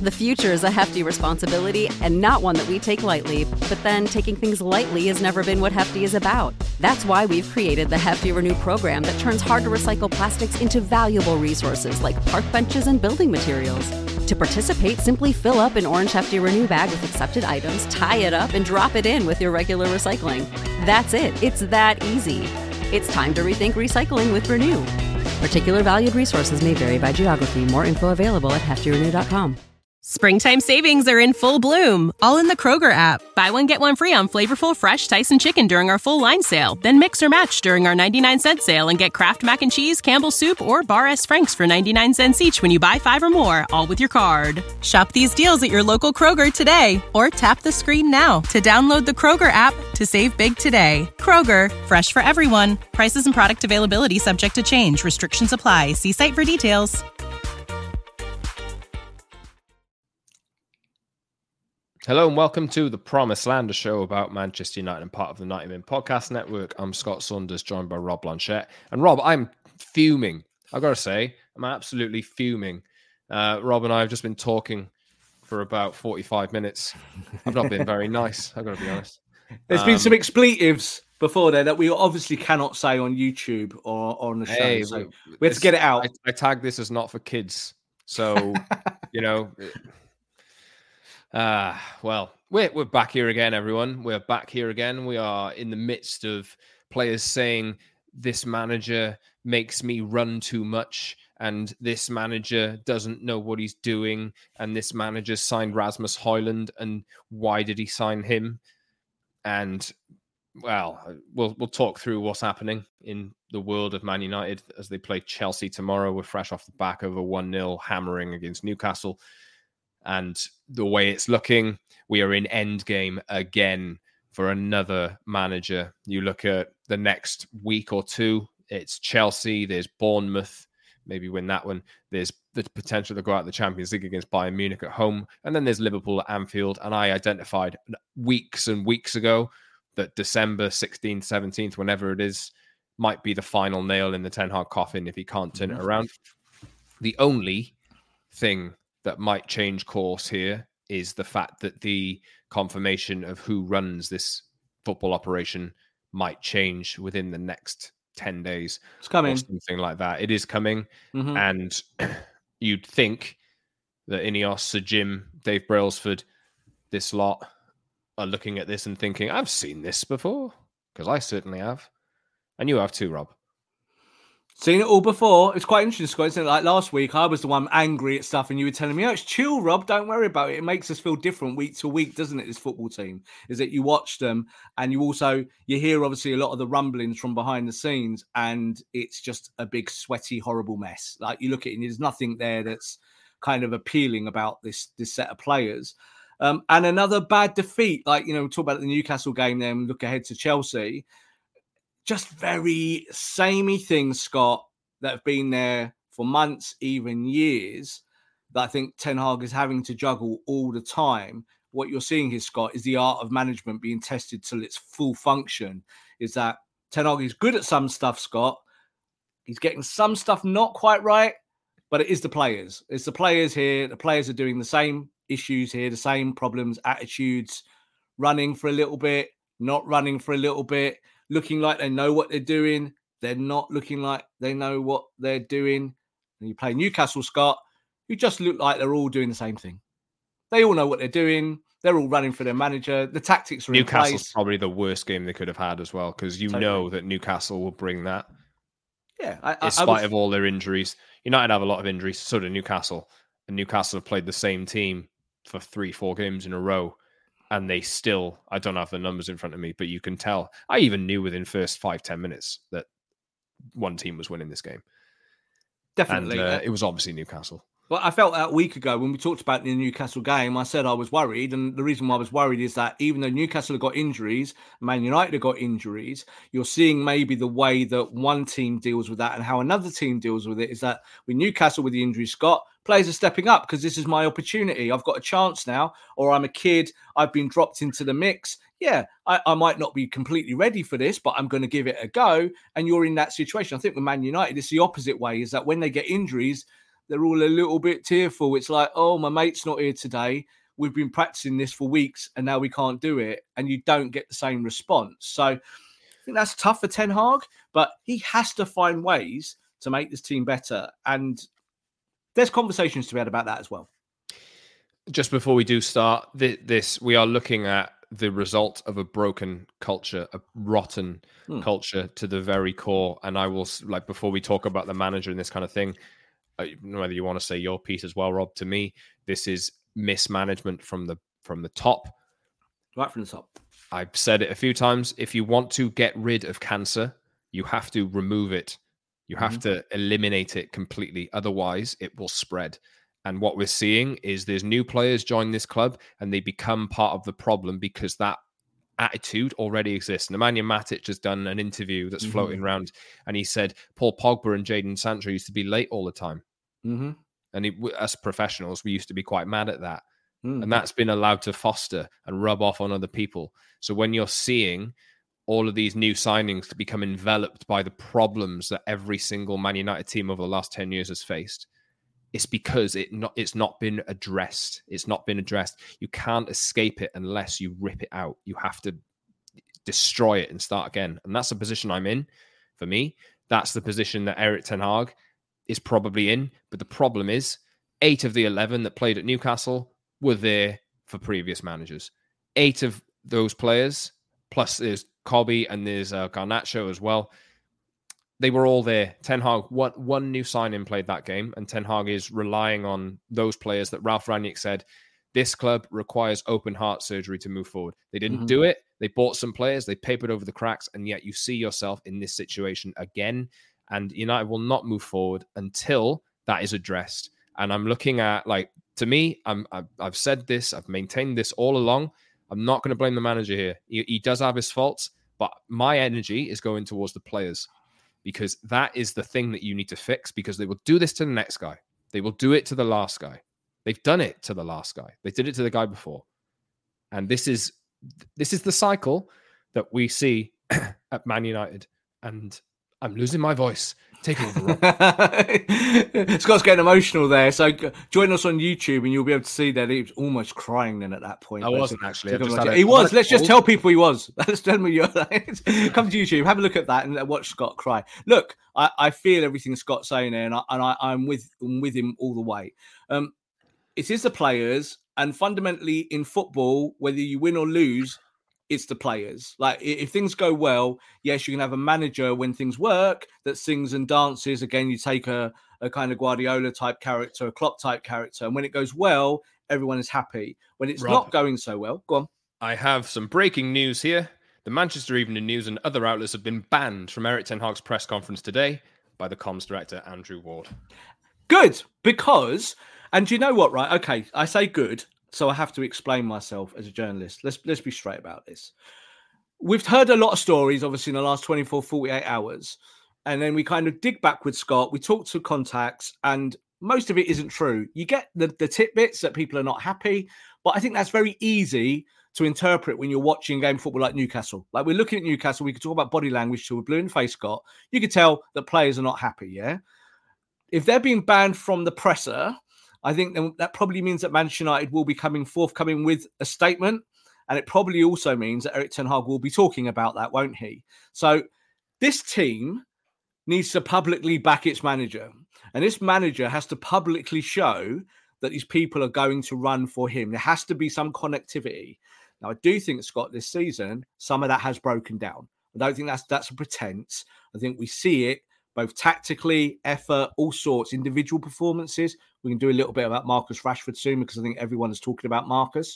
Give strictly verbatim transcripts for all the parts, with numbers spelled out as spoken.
The future is a hefty responsibility and not one that we take lightly. But then taking things lightly has never been what Hefty is about. That's why we've created the Hefty Renew program that turns hard-to-recycle plastics into valuable resources like park benches and building materials. To participate, simply fill up an orange Hefty Renew bag with accepted items, tie it up, and drop it in with your regular recycling. That's it. It's that easy. It's time to rethink recycling with Renew. Particular valued resources may vary by geography. More info available at hefty renew dot com. Springtime savings are in full bloom, all in the Kroger app. Buy one, get one free on flavorful fresh Tyson chicken during our full line sale. Then mix or match during our ninety-nine cent sale and get Kraft Mac and Cheese, Campbell's Soup, or Bar S. Frank's for ninety-nine cents each when you buy five or more, all with your card. Shop these deals at your local Kroger today, or tap the screen now to download the Kroger app to save big today. Kroger, fresh for everyone. Prices and product availability subject to change. Restrictions apply. See site for details. Hello and welcome to the Promised Land, a show about Manchester United and part of the ninety Min Podcast Network. I'm Scott Saunders, joined by Rob Blanchette. And Rob, I'm fuming. I've got to say, I'm absolutely fuming. Uh, Rob and I have just been talking for about forty-five minutes. I've not been very nice, I've got to be honest. There's um, been some expletives before there that we obviously cannot say on YouTube or on the show. Hey, so we, we have to get it out. I, I tag this as not for kids. So, you know... Ah, uh, well, we're we're back here again, everyone. We're back here again. We are in the midst of players saying this manager makes me run too much, and this manager doesn't know what he's doing, and this manager signed Rasmus Højlund, and why did he sign him? And well, we'll we'll talk through what's happening in the world of Man United as they play Chelsea tomorrow. We're fresh off the back of a one nil hammering against Newcastle. And the way it's looking, we are in endgame again for another manager. You look at the next week or two, it's Chelsea, there's Bournemouth, maybe win that one. There's the potential to go out of the Champions League against Bayern Munich at home. And then there's Liverpool at Anfield. And I identified weeks and weeks ago that December sixteenth, seventeenth, whenever it is, might be the final nail in the Ten Hag coffin if he can't turn it around. The only thing that might change course here is the fact that the confirmation of who runs this football operation might change within the next ten days. It's coming. Or something like that. It is coming. Mm-hmm. And you'd think that Ineos, Sir Jim, Dave Brailsford, this lot are looking at this and thinking, I've seen this before. Because I certainly have. And you have too, Rob. Seen it all before. It's quite interesting, Scott. Isn't it? Like last week, I was the one angry at stuff, and you were telling me, "Oh, it's chill, Rob. Don't worry about it." It makes us feel different week to week, doesn't it? This football team is that you watch them, and you also you hear obviously a lot of the rumblings from behind the scenes, and it's just a big, sweaty, horrible mess. Like you look at it, and there's nothing there that's kind of appealing about this this set of players. Um, and another bad defeat, like you know, we talk about the Newcastle game, then look ahead to Chelsea. Just very samey things, Scott, that have been there for months, even years, that I think Ten Hag is having to juggle all the time. What you're seeing here, Scott, is the art of management being tested till its full function. Is that Ten Hag is good at some stuff, Scott. He's getting some stuff not quite right, but it is the players. It's the players here. The players are doing the same issues here, the same problems, attitudes, running for a little bit, not running for a little bit, looking like they know what they're doing. They're not looking like they know what they're doing. And you play Newcastle, Scott, who just look like they're all doing the same thing. They all know what they're doing. They're all running for their manager. The tactics are in place. Newcastle's probably the worst game they could have had as well, because you totally know that Newcastle will bring that. Yeah. I, I, in spite I was... of all their injuries. United have a lot of injuries, so do Newcastle. And Newcastle have played the same team for three, four games in a row. And they still, I don't have the numbers in front of me, but you can tell. I even knew within first five, ten minutes that one team was winning this game. Definitely. And uh, it was obviously Newcastle. Well, I felt that a week ago when we talked about the Newcastle game, I said I was worried. And the reason why I was worried is that even though Newcastle have got injuries, Man United have got injuries, you're seeing maybe the way that one team deals with that and how another team deals with it is that with Newcastle with the injury, Scott, players are stepping up because this is my opportunity. I've got a chance now, or I'm a kid. I've been dropped into the mix. Yeah, I, I might not be completely ready for this, but I'm going to give it a go. And you're in that situation. I think with Man United, it's the opposite way, is that when they get injuries, they're all a little bit tearful. It's like, oh, my mate's not here today. We've been practicing this for weeks and now we can't do it. And you don't get the same response. So I think that's tough for Ten Hag, but he has to find ways to make this team better. And there's conversations to be had about that as well. Just before we do start this, we are looking at the result of a broken culture, a rotten hmm. culture to the very core. And I will, like, before we talk about the manager and this kind of thing, whether you want to say your piece as well, Rob, to me, this is mismanagement from the from the top. Right from the top. I've said it a few times. If you want to get rid of cancer, you have to remove it. You have mm-hmm. to eliminate it completely. Otherwise, it will spread. And what we're seeing is there's new players join this club and they become part of the problem because that attitude already exists. Nemanja Matic has done an interview that's mm-hmm. floating around and he said Paul Pogba and Jadon Sancho used to be late all the time. Mm-hmm. And it, us professionals, we used to be quite mad at that. Mm-hmm. And that's been allowed to foster and rub off on other people. So when you're seeing all of these new signings to become enveloped by the problems that every single Man United team over the last ten years has faced, it's because it not, it's not been addressed. It's not been addressed. You can't escape it unless you rip it out. You have to destroy it and start again. And that's the position I'm in. For me, that's the position that Erik ten Hag is probably in. But the problem is, eight of the eleven that played at Newcastle were there for previous managers. Eight of those players, plus there's Kobbie and there's uh, Garnacho as well. They were all there. Ten Hag, one, one new sign-in played that game, and Ten Hag is relying on those players that Ralf Rangnick said, this club requires open heart surgery to move forward. They didn't mm-hmm. do it. They bought some players. They papered over the cracks, and yet you see yourself in this situation again, and United will not move forward until that is addressed. And I'm looking at, like, to me, I'm, I've, I've said this, I've maintained this all along. I'm not going to blame the manager here. He, he does have his faults, but my energy is going towards the players. Because that is the thing that you need to fix, because they will do this to the next guy. They will do it to the last guy. They've done it to the last guy. They did it to the guy before. And this is this is the cycle that we see at Man United. And I'm losing my voice. Take over, Rob. Scott's getting emotional there. So join us on YouTube and you'll be able to see that he was almost crying then at that point. I wasn't actually. I just a, a, he was. Let's just tell people he was. Let's tell them you're come to YouTube, have a look at that and watch Scott cry. Look, I, I feel everything Scott's saying there, and, I, and I, I'm with I'm with him all the way. Um, it is the players, and fundamentally in football, whether you win or lose, it's the players. Like, if things go well, yes, you can have a manager when things work that sings and dances. Again, you take a, a kind of Guardiola type character, a Klopp type character. And when it goes well, everyone is happy. When it's Rob, not going so well, go on. I have some breaking news here. The Manchester Evening News and other outlets have been banned from Erik ten Hag's press conference today by the comms director, Andrew Ward. Good, because, and do you know what, right? Okay, I say good. So I have to explain myself as a journalist. Let's let's be straight about this. We've heard a lot of stories, obviously, in the last twenty-four, forty-eight hours. And then we kind of dig back with Scott. We talk to contacts, and most of it isn't true. You get the, the tidbits that people are not happy. But I think that's very easy to interpret when you're watching game football like Newcastle. Like, we're looking at Newcastle. We could talk about body language till we're blue in the face, Scott. You could tell that players are not happy, yeah? If they're being banned from the presser, I think that probably means that Manchester United will be coming forthcoming with a statement. And it probably also means that Erik ten Hag will be talking about that, won't he? So this team needs to publicly back its manager. And this manager has to publicly show that these people are going to run for him. There has to be some connectivity. Now, I do think, Scott, this season, some of that has broken down. I don't think that's that's a pretense. I think we see it both tactically, effort, all sorts, individual performances. We can do a little bit about Marcus Rashford soon, because I think everyone is talking about Marcus.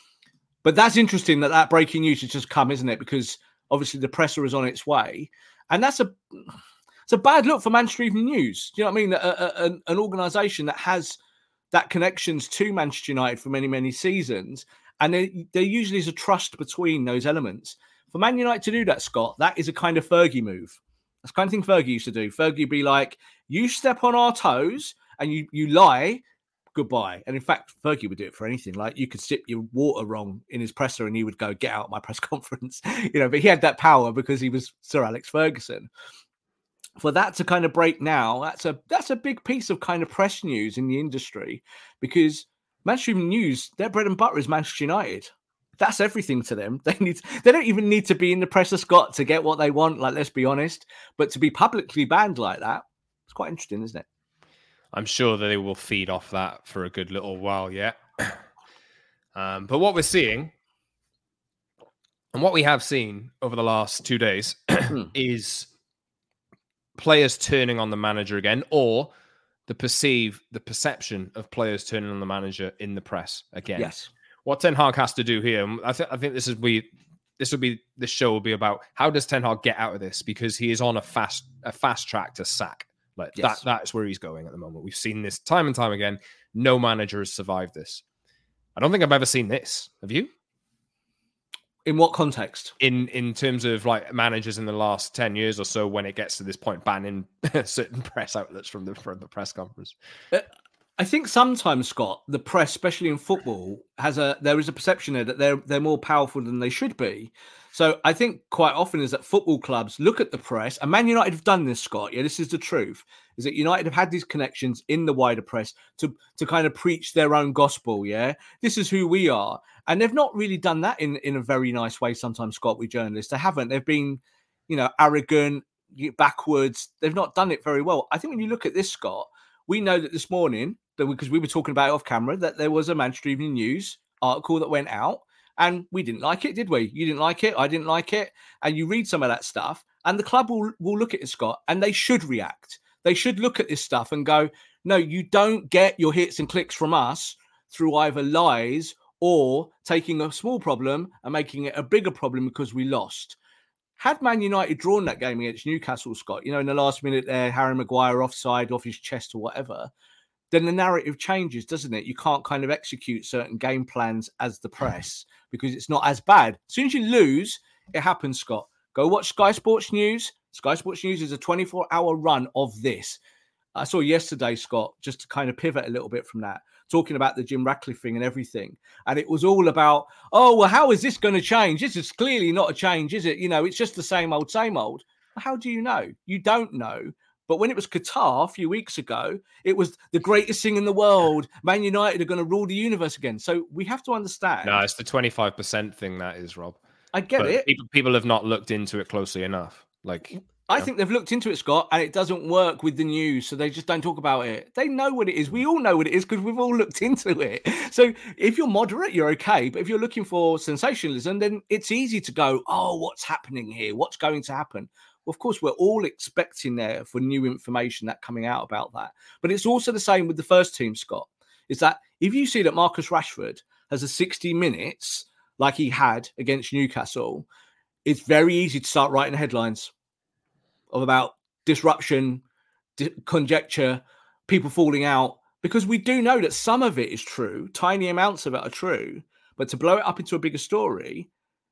But that's interesting that that breaking news has just come, isn't it? Because obviously the presser is on its way. And that's a it's a bad look for Manchester Evening News. Do you know what I mean? A, a, an, an organisation that has that connections to Manchester United for many, many seasons. And there, there usually is a trust between those elements. For Man United to do that, Scott, that is a kind of Fergie move. That's the kind of thing Fergie used to do. Fergie would be like, you step on our toes and you you lie, goodbye. And in fact, Fergie would do it for anything. Like, you could sip your water wrong in his presser and he would go, get out of my press conference. You know, but he had that power because he was Sir Alex Ferguson. for that to kind of break now, that's a that's a big piece of kind of press news in the industry, because Manchester Evening News, their bread and butter is Manchester United. That's everything to them. They need they don't even need to be in the press of Scott to get what they want. Like, let's be honest, but to be publicly banned like that, it's quite interesting, isn't it? I'm sure that they will feed off that for a good little while yet. um, but what we're seeing, and what we have seen over the last two days, is players turning on the manager again, or the perceive the perception of players turning on the manager in the press again. Yes. What Ten Hag has to do here, I think I think this is we this will be this show will be about how does Ten Hag get out of this, because he is on a fast a fast track to sack. Like Yes. that that's where he's going at the moment. We've seen this time and time again. No manager has survived this. I don't think I've ever seen this. Have you? In what context? In in terms of like managers in the last ten years or so, when it gets to this point, banning certain press outlets from the from the press conference. Uh, I think sometimes, Scott, the press, especially in football, has a there is a perception there that they're they're more powerful than they should be. So I think quite often is that football clubs look at the press, and Man United have done this, Scott. Yeah, this is the truth. Is that United have had these connections in the wider press to to kind of preach their own gospel. Yeah, this is who we are, and they've not really done that in in a very nice way. Sometimes, Scott, with journalists, they haven't. They've been, you know, arrogant, backwards. They've not done it very well. I think when you look at this, Scott, we know that this morning, because we were talking about it off camera, that there was a Manchester Evening News article that went out, and we didn't like it, did we? You didn't like it, I didn't like it, and you read some of that stuff, and the club will, will look at it, Scott, and they should react. They should look at this stuff and go, no, you don't get your hits and clicks from us through either lies or taking a small problem and making it a bigger problem because we lost. Had Man United drawn that game against Newcastle, Scott, you know, in the last minute there, Harry Maguire offside, off his chest or whatever, then the narrative changes, doesn't it? You can't kind of execute certain game plans as the press because it's not as bad. As soon as you lose, it happens, Scott. Go watch Sky Sports News. Sky Sports News is a twenty-four hour run of this. I saw yesterday, Scott, just to kind of pivot a little bit from that, talking about the Jim Ratcliffe thing and everything. And it was all about, oh, well, how is this going to change? This is clearly not a change, is it? You know, it's just the same old, same old. Well, how do you know? You don't know. But when it was Qatar a few weeks ago, it was the greatest thing in the world. Man United are going to rule the universe again. So we have to understand. No, it's the twenty-five percent thing that is, Rob. I get but it. People, people have not looked into it closely enough. Like, I know. think they've looked into it, Scott, and it doesn't work with the news. So they just don't talk about it. They know what it is. We all know what it is because we've all looked into it. So if you're moderate, you're okay. But if you're looking for sensationalism, then it's easy to go, oh, what's happening here? What's going to happen? Well, of course, we're all expecting there for new information that coming out about that. But it's also the same with the first team, Scott, is that if you see that Marcus Rashford has a sixty minutes like he had against Newcastle, it's very easy to start writing headlines of about disruption, di- conjecture, people falling out, because we do know that some of it is true. Tiny amounts of it are true. But to blow it up into a bigger story,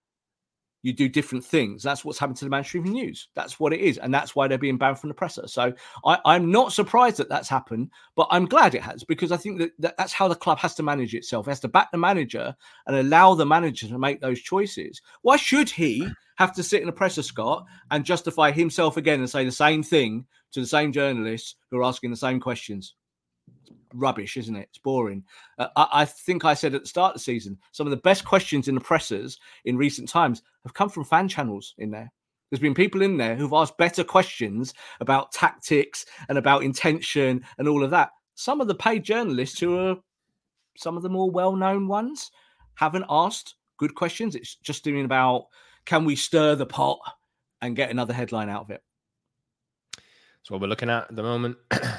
you do different things. That's what's happened to the Manchester Evening News. That's what it is. And that's why they're being banned from the presser. So I, I'm not surprised that that's happened, but I'm glad it has, because I think that, that that's how the club has to manage itself. It has to back the manager and allow the manager to make those choices. Why should he have to sit in a presser, Scott, and justify himself again and say the same thing to the same journalists who are asking the same questions? Rubbish, isn't it? It's boring. Uh, I, I think I said at the start of the season, some of the best questions in the pressers in recent times have come from fan channels in there. There's been people in there who've asked better questions about tactics and about intention and all of that. Some of the paid journalists, who are some of the more well-known ones, haven't asked good questions. It's just doing about, can we stir the pot and get another headline out of it? That's what we're looking at at the moment.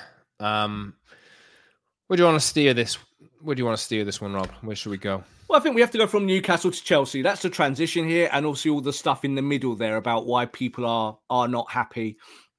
um, where do you want to steer this? Where do you want to steer this one, Rob? Where should we go? Well, I think we have to go from Newcastle to Chelsea. That's the transition here, and also all the stuff in the middle there about why people are are not happy.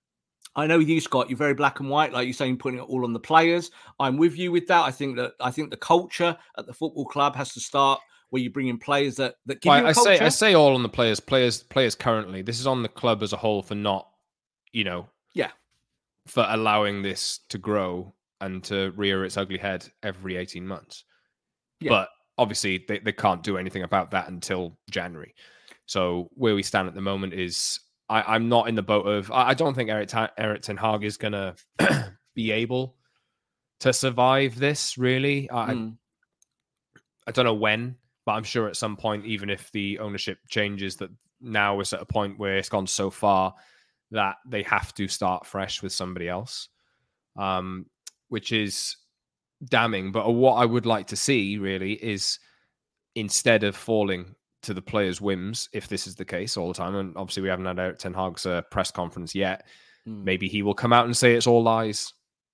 I know you, Scott, you're very black and white, like you're saying, putting it all on the players. I'm with you with that. I think that I think the culture at the football club has to start where you bring in players that that give well, you a I culture. say I say all on the players, players, players currently. This is on the club as a whole for not, you know, yeah, for allowing this to grow and to rear its ugly head every eighteen months. Yeah. But obviously they, they can't do anything about that until January. So where we stand at the moment is I, I'm not in the boat of. I, I don't think Eric, Ta- Eric Ten Hag is going to be able to survive this. Really, I, Mm. I don't know when, but I'm sure at some point, even if the ownership changes, that now is at a point where it's gone so far that they have to start fresh with somebody else, um, which is damning. But what I would like to see really is, instead of falling to the players' whims, if this is the case all the time, and obviously we haven't had Eric Ten Hag's uh, press conference yet, mm. maybe he will come out and say it's all lies.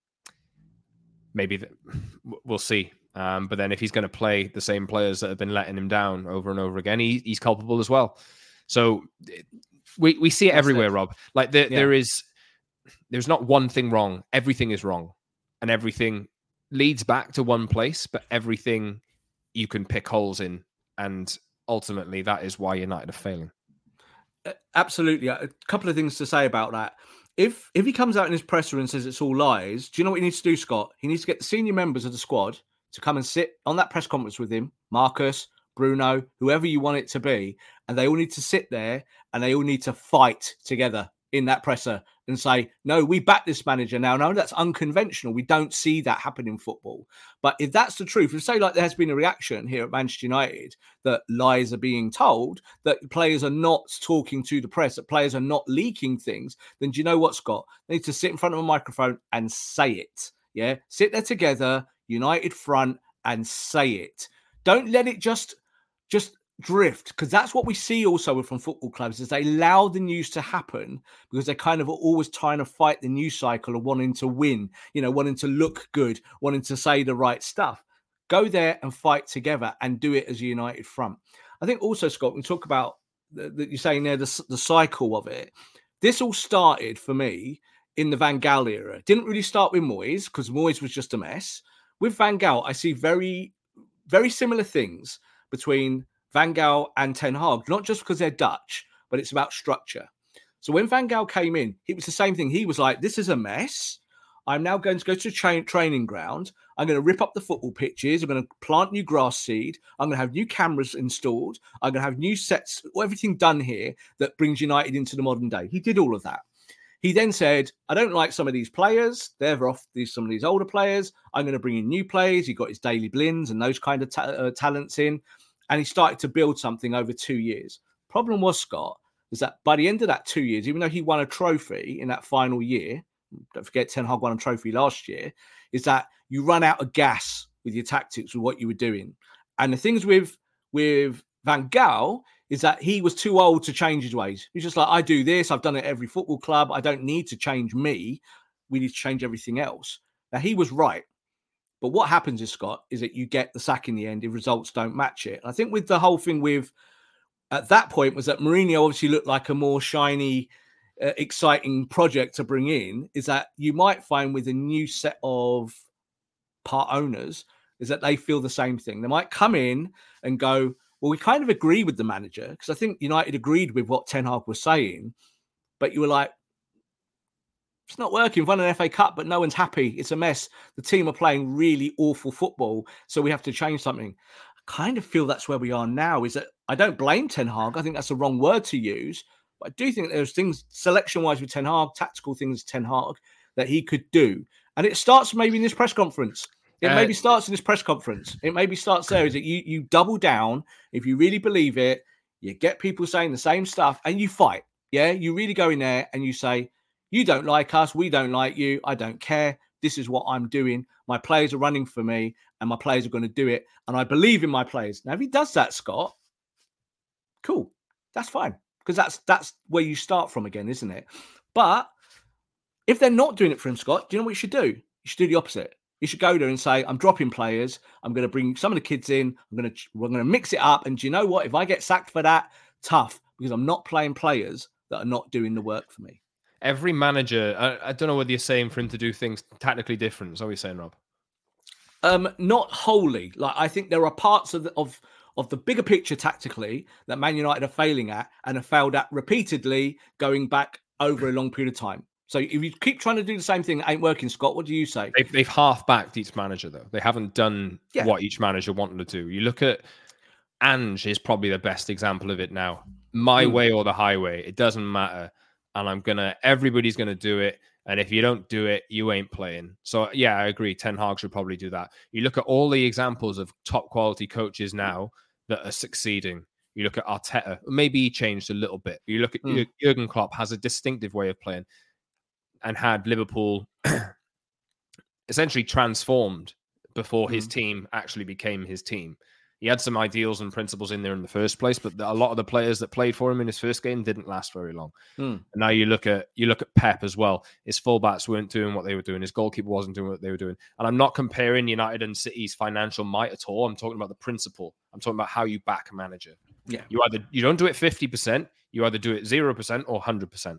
Maybe th- we'll see. Um, but then if he's going to play the same players that have been letting him down over and over again, he, he's culpable as well. So we we see it That's everywhere, it. Rob. Like there, yeah. there is, there's not one thing wrong. Everything is wrong, and everything leads back to one place. But everything you can pick holes in, and ultimately that is why United are failing. Absolutely. A couple of things to say about that. If if he comes out in his presser and says it's all lies, do you know what he needs to do, Scott? He needs to get the senior members of the squad to come and sit on that press conference with him, Marcus, Bruno, whoever you want it to be, and they all need to sit there and they all need to fight together in that presser and say, no, we back this manager now. No, that's unconventional. We don't see that happen in football. But if that's the truth, if say like there has been a reaction here at Manchester United that lies are being told, that players are not talking to the press, that players are not leaking things, then do you know what, Scott? They need to sit in front of a microphone and say it. Yeah, sit there together, United front, and say it. Don't let it just just drift, because that's what we see also from football clubs, is they allow the news to happen because they kind of are always trying to fight the news cycle of wanting to win, you know, wanting to look good, wanting to say the right stuff. Go there and fight together and do it as a united front. I think also, Scott, we talk about that you're saying there, the, the cycle of it. This all started for me in the Van Gaal era. It didn't really start with Moyes, because Moyes was just a mess. With Van Gaal, I see very, very similar things between Van Gaal and Ten Hag, not just because they're Dutch, but it's about structure. So when Van Gaal came in, it was the same thing. He was like, this is a mess. I'm now going to go to a tra- training ground. I'm going to rip up the football pitches. I'm going to plant new grass seed. I'm going to have new cameras installed. I'm going to have new sets, everything done here that brings United into the modern day. He did all of that. He then said, I don't like some of these players. They're off these some of these older players. I'm going to bring in new players. He got his Daily Blins and those kind of ta- uh, talents in. And he started to build something over two years. Problem was, Scott, is that by the end of that two years, even though he won a trophy in that final year, don't forget Ten Hag won a trophy last year, is that you run out of gas with your tactics, with what you were doing. And the things with, with Van Gaal is that he was too old to change his ways. He's just like, I do this. I've done it at every football club. I don't need to change me. We need to change everything else. Now, he was right. But what happens is, Scott, is that you get the sack in the end if results don't match it. And I think with the whole thing with, at that point, was that Mourinho obviously looked like a more shiny, uh, exciting project to bring in, is that you might find with a new set of part owners, is that they feel the same thing. They might come in and go, well, we kind of agree with the manager, because I think United agreed with what Ten Hag was saying, but you were like, it's not working. We've won an F A Cup, but no one's happy. It's a mess. The team are playing really awful football, so we have to change something. I kind of feel that's where we are now, is that I don't blame Ten Hag. I think that's the wrong word to use, but I do think there's things, selection-wise with Ten Hag, tactical things Ten Hag, that he could do. And it starts maybe in this press conference. It uh, maybe starts in this press conference. It maybe starts there, is that you, you double down. If you really believe it, you get people saying the same stuff and you fight. Yeah, you really go in there and you say, you don't like us. We don't like you. I don't care. This is what I'm doing. My players are running for me and my players are going to do it. And I believe in my players. Now, if he does that, Scott, cool. That's fine. Because that's that's where you start from again, isn't it? But if they're not doing it for him, Scott, do you know what you should do? You should do the opposite. You should go there and say, I'm dropping players. I'm going to bring some of the kids in. I'm going to, we're going to mix it up. And do you know what? If I get sacked for that, tough. Because I'm not playing players that are not doing the work for me. Every manager, I, I don't know whether you're saying for him to do things tactically different. Is that what you're saying, Rob? Um, not wholly. Like, I think there are parts of the, of of the bigger picture tactically that Man United are failing at and have failed at repeatedly going back over a long period of time. So if you keep trying to do the same thing that ain't working, Scott, what do you say? They've, they've half-backed each manager, though. They haven't done yeah. what each manager wanted to do. You look at Ange is probably the best example of it now. My mm. way or the highway, it doesn't matter. and I'm gonna. Everybody's gonna do it. And if you don't do it, you ain't playing. So, yeah, I agree. Ten Hag should probably do that. You look at all the examples of top quality coaches now that are succeeding. You look at Arteta. Maybe he changed a little bit. You look at mm. Jurgen Klopp has a distinctive way of playing and had Liverpool essentially transformed before mm. his team actually became his team. He had some ideals and principles in there in the first place, but a lot of the players that played for him in his first game didn't last very long. Mm. And now you look at you look at Pep as well. His fullbacks weren't doing what they were doing. His goalkeeper wasn't doing what they were doing. And I'm not comparing United and City's financial might at all. I'm talking about the principle. I'm talking about how you back a manager. Yeah, you either you don't do it fifty percent, you either do it zero percent or one hundred percent.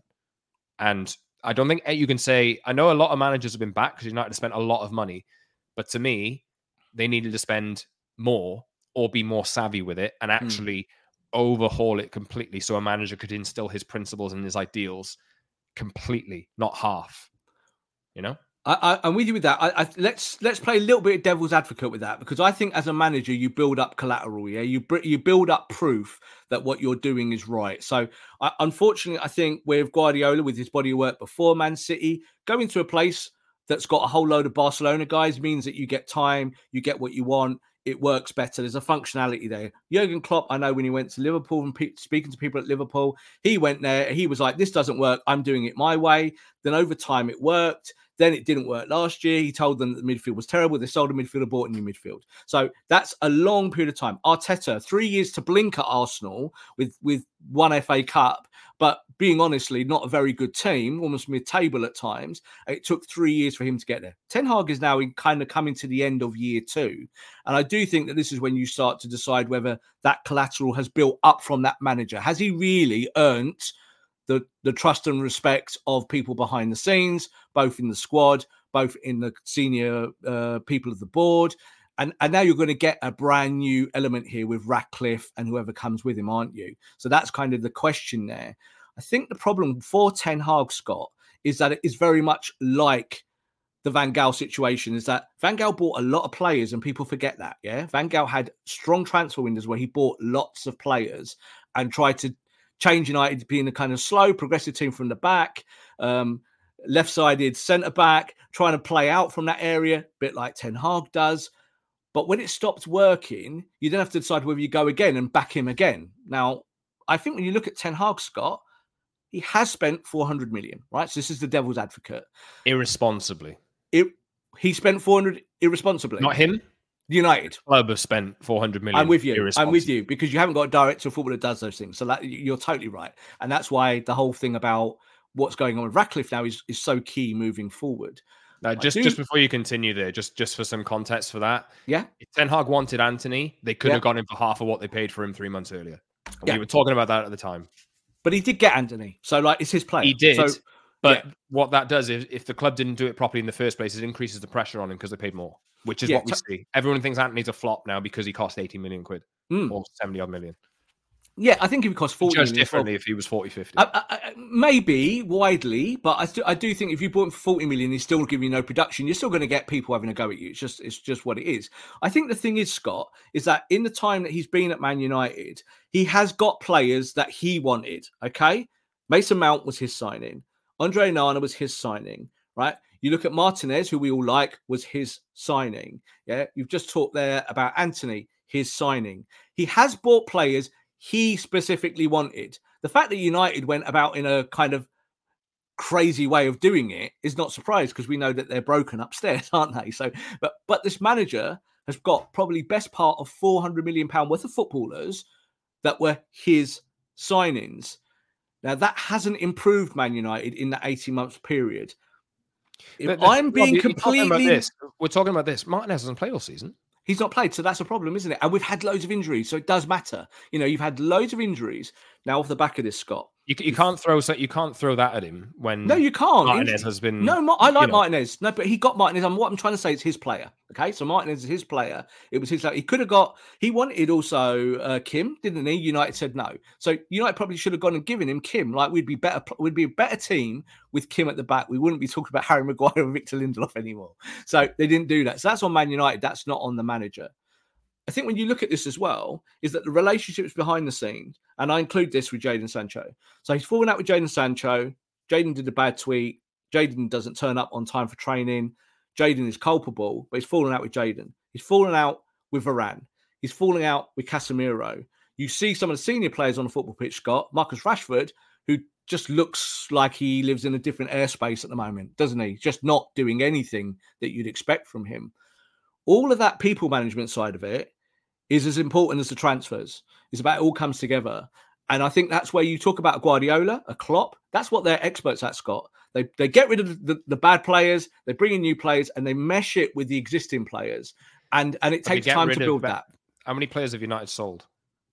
And I don't think you can say. I know a lot of managers have been back because United have spent a lot of money, but to me, they needed to spend more or be more savvy with it and actually mm. overhaul it completely so a manager could instill his principles and his ideals completely, not half. You know? I, I, I'm with you with that. I, I, let's let's play a little bit of devil's advocate with that, because I think as a manager, you build up collateral. Yeah, you you build up proof that what you're doing is right. So, I, unfortunately, I think with Guardiola, with his body of work before Man City, going to a place that's got a whole load of Barcelona guys means that you get time, you get what you want. It works better. There's a functionality there. Jurgen Klopp, I know when he went to Liverpool and pe- speaking to people at Liverpool, he went there. He was like, this doesn't work. I'm doing it my way. Then over time, it worked. Then it didn't work last year. He told them that the midfield was terrible. They sold a midfielder, bought a new midfield. So that's a long period of time. Arteta, three years to blink at Arsenal with, with one F A Cup, but being honestly, not a very good team, almost mid-table at times. It took three years for him to get there. Ten Hag is now in kind of coming to the end of year two. And I do think that this is when you start to decide whether that collateral has built up from that manager. Has he really earned the, the trust and respect of people behind the scenes, both in the squad, both in the senior uh, people of the board? And, and now you're going to get a brand new element here with Ratcliffe and whoever comes with him, aren't you? So that's kind of the question there. I think the problem for Ten Hag, Scott, is that it is very much like the Van Gaal situation, is that Van Gaal bought a lot of players and people forget that, yeah? Van Gaal had strong transfer windows where he bought lots of players and tried to change United to being a kind of slow, progressive team from the back, um, left-sided centre-back, trying to play out from that area, a bit like Ten Hag does. But when it stopped working, you then have to decide whether you go again and back him again. Now, I think when you look at Ten Hag, Scott, he has spent four hundred million, right? So this is the devil's advocate. Irresponsibly. It, he spent four hundred irresponsibly. Not him. United. Club have spent four hundred million. I'm with you. I'm with you because you haven't got a director of football that does those things. So that, you're totally right. And that's why the whole thing about what's going on with Ratcliffe now is, is so key moving forward. Now, just, just before you continue there, just, just for some context for that. Yeah. If Ten Hag wanted Anthony, they could yeah. have gone in for half of what they paid for him three months earlier. And yeah. we were talking about that at the time. But he did get Anthony. So, like, it's his player. He did. So, but yeah. what that does is, if the club didn't do it properly in the first place, it increases the pressure on him because they paid more, which is yeah, what we t- see. Everyone thinks Anthony's a flop now because he cost eighty million quid mm. or seventy odd million. Yeah, I think if it cost forty Just million, differently well, if he was forty, fifty. I, I, I, maybe widely, but I, st- I do think if you bought him for forty million, he's still giving you no production. You're still going to get people having a go at you. It's just, it's just what it is. I think the thing is, Scott, is that in the time that he's been at Man United, he has got players that he wanted. Okay, Mason Mount was his signing. Andre Onana was his signing. Right. You look at Martinez, who we all like, was his signing. Yeah, you've just talked there about Anthony, his signing. He has bought players he specifically wanted. The fact that United went about in a kind of crazy way of doing it is not surprised because we know that they're broken upstairs, aren't they? So, but but this manager has got probably best part of four hundred million pounds worth of footballers that were his signings. Now, that hasn't improved Man United in that eighteen months period. If I'm being well, completely... Talking this. We're talking about this. Martinez hasn't played all season. He's not played, so that's a problem, isn't it? And we've had loads of injuries, so it does matter. You know, you've had loads of injuries now off the back of this, Scott. You, you can't throw you can't throw that at him when no, you can't. Martinez has been no. I like you know. Martinez. No, but he got Martinez. And what I'm trying to say is his player. Okay, so Martinez is his player. It was his. Like, he could have got. He wanted also uh, Kim, didn't he? United said no. So United probably should have gone and given him Kim. Like we'd be better. We'd be a better team with Kim at the back. We wouldn't be talking about Harry Maguire and Victor Lindelof anymore. So they didn't do that. So that's on Man United. That's not on the manager. I think when you look at this as well, is that the relationships behind the scenes, and I include this with Jadon Sancho. So he's fallen out with Jadon Sancho. Jadon did a bad tweet. Jadon doesn't turn up on time for training. Jadon is culpable, but he's falling out with Jadon. He's falling out with Varane. He's falling out with Casemiro. You see some of the senior players on the football pitch, Scott, Marcus Rashford, who just looks like he lives in a different airspace at the moment, doesn't he? Just not doing anything that you'd expect from him. All of that people management side of it is as important as the transfers. It's about it all comes together. And I think that's where you talk about a Guardiola, a Klopp. That's what they're experts at, Scott. They they get rid of the, the, the bad players, they bring in new players, and they mesh it with the existing players. And and it takes time to build that. How many players have United sold?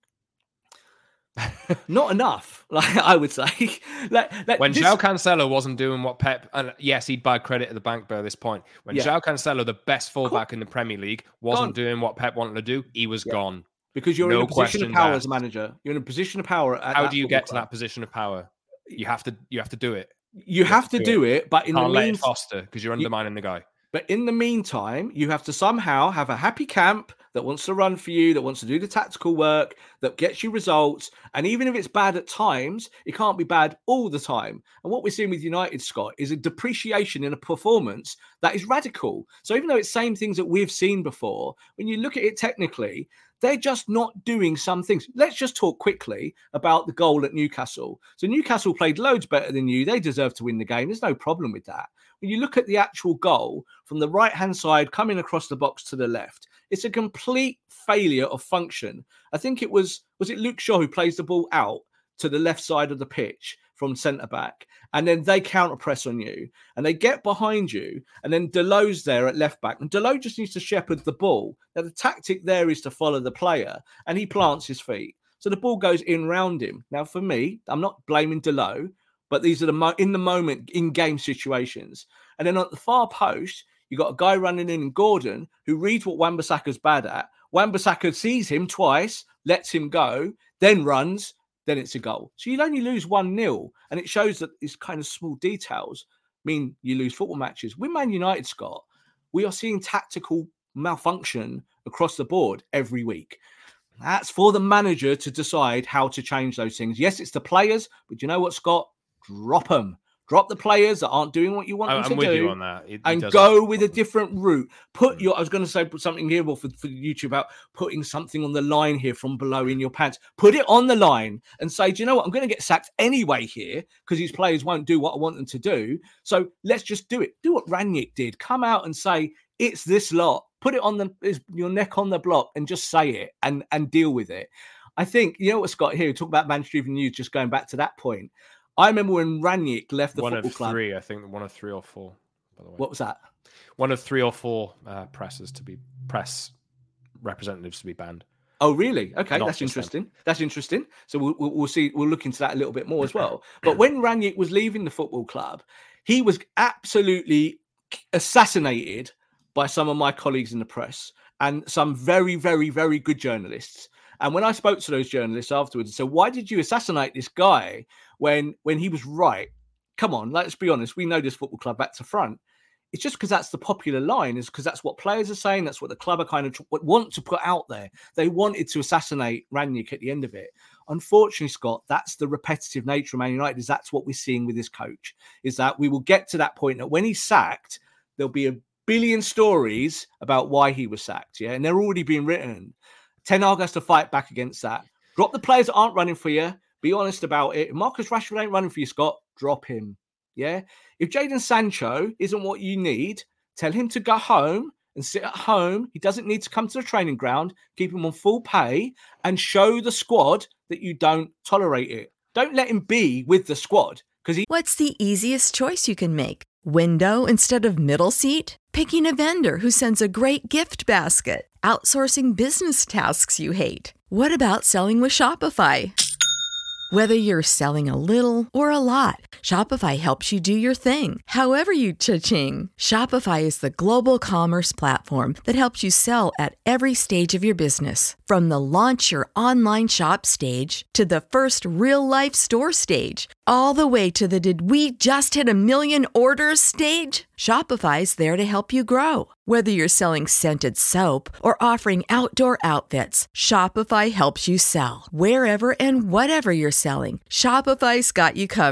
Not enough, like I would say. like, like when this... João Cancelo wasn't doing what Pep, and yes, he'd buy credit at the bank by this point. When yeah. João Cancelo, the best fullback cool. in the Premier League, wasn't gone. doing what Pep wanted to do, he was yeah. gone. Because you're no in a position of power asked. as a manager. You're in a position of power. At How that do you get club. to that position of power? You have to. You have to do it. You, you have, have to do, do it. it, but in Can't the let mean... it foster because you're undermining you... the guy. But in the meantime, you have to somehow have a happy camp that wants to run for you, that wants to do the tactical work, that gets you results. And even if it's bad at times, it can't be bad all the time. And what we're seeing with United, Scott, is a depreciation in a performance that is radical. So even though it's same things that we've seen before, when you look at it technically, they're just not doing some things. Let's just talk quickly about the goal at Newcastle. So Newcastle played loads better than you. They deserve to win the game. There's no problem with that. When you look at the actual goal from the right-hand side coming across the box to the left, it's a complete failure of function. I think it was, was it Luke Shaw who plays the ball out to the left side of the pitch from centre-back, and then they counter-press on you, and they get behind you, and then Delo's there at left-back, and Delo just needs to shepherd the ball. Now, the tactic there is to follow the player, and he plants his feet. So the ball goes in round him. Now, for me, I'm not blaming Delo, but these are the mo- in the moment, in-game situations. And then at the far post, you got a guy running in, Gordon, who reads what Wan-Bissaka's bad at. Wan-Bissaka sees him twice, lets him go, then runs, then it's a goal. So you'll only lose one nil. And it shows that these kind of small details mean you lose football matches. With Man United, Scott, we are seeing tactical malfunction across the board every week. That's for the manager to decide how to change those things. Yes, it's the players, but you know what, Scott? Drop them. Drop the players that aren't doing what you want them I'm to with do. You on that. It, and it go with a different route. Put your, I was going to say, put something here for, for YouTube about putting something on the line here from below in your pants. Put it on the line and say, do you know what? I'm going to get sacked anyway here because these players won't do what I want them to do. So let's just do it. Do what Rangnick did. Come out and say, it's this lot. Put it on the, your neck on the block and just say it and, and deal with it. I think, you know what, Scott, here, talk about Manchester Evening News, just going back to that point. I remember when Rangnick left the one football of club. Three, I think one of three or four, by the way. What was that? One of three or four uh, presses to be press representatives to be banned. Oh, really? Okay, Not that's interesting. Them. That's interesting. So we'll, we'll, we'll see. We'll look into that a little bit more as well. But when Rangnick was leaving the football club, he was absolutely assassinated by some of my colleagues in the press and some very, very, very good journalists. And when I spoke to those journalists afterwards and said, why did you assassinate this guy when when he was right? Come on, let's be honest. We know this football club back to front. It's just because that's the popular line, is because that's what players are saying. That's what the club are kind of want to put out there. They wanted to assassinate Rangnick at the end of it. Unfortunately, Scott, that's the repetitive nature of Man United. Is that's what we're seeing with this coach, is that we will get to that point that when he's sacked, there'll be a billion stories about why he was sacked. Yeah, and they're already being written. Ten Hag has to fight back against that. Drop the players that aren't running for you. Be honest about it. If Marcus Rashford ain't running for you, Scott, drop him. Yeah? If Jadon Sancho isn't what you need, tell him to go home and sit at home. He doesn't need to come to the training ground. Keep him on full pay and show the squad that you don't tolerate it. Don't let him be with the squad. because he. What's the easiest choice you can make? Window instead of middle seat? Picking a vendor who sends a great gift basket? Outsourcing business tasks you hate? What about selling with Shopify? Whether you're selling a little or a lot, Shopify helps you do your thing, however you cha-ching. Shopify is the global commerce platform that helps you sell at every stage of your business. From the launch your online shop stage to the first real-life store stage, all the way to the did we just hit a million orders stage. Shopify's there to help you grow. Whether you're selling scented soap or offering outdoor outfits, Shopify helps you sell. Wherever and whatever you're selling, Shopify's got you covered.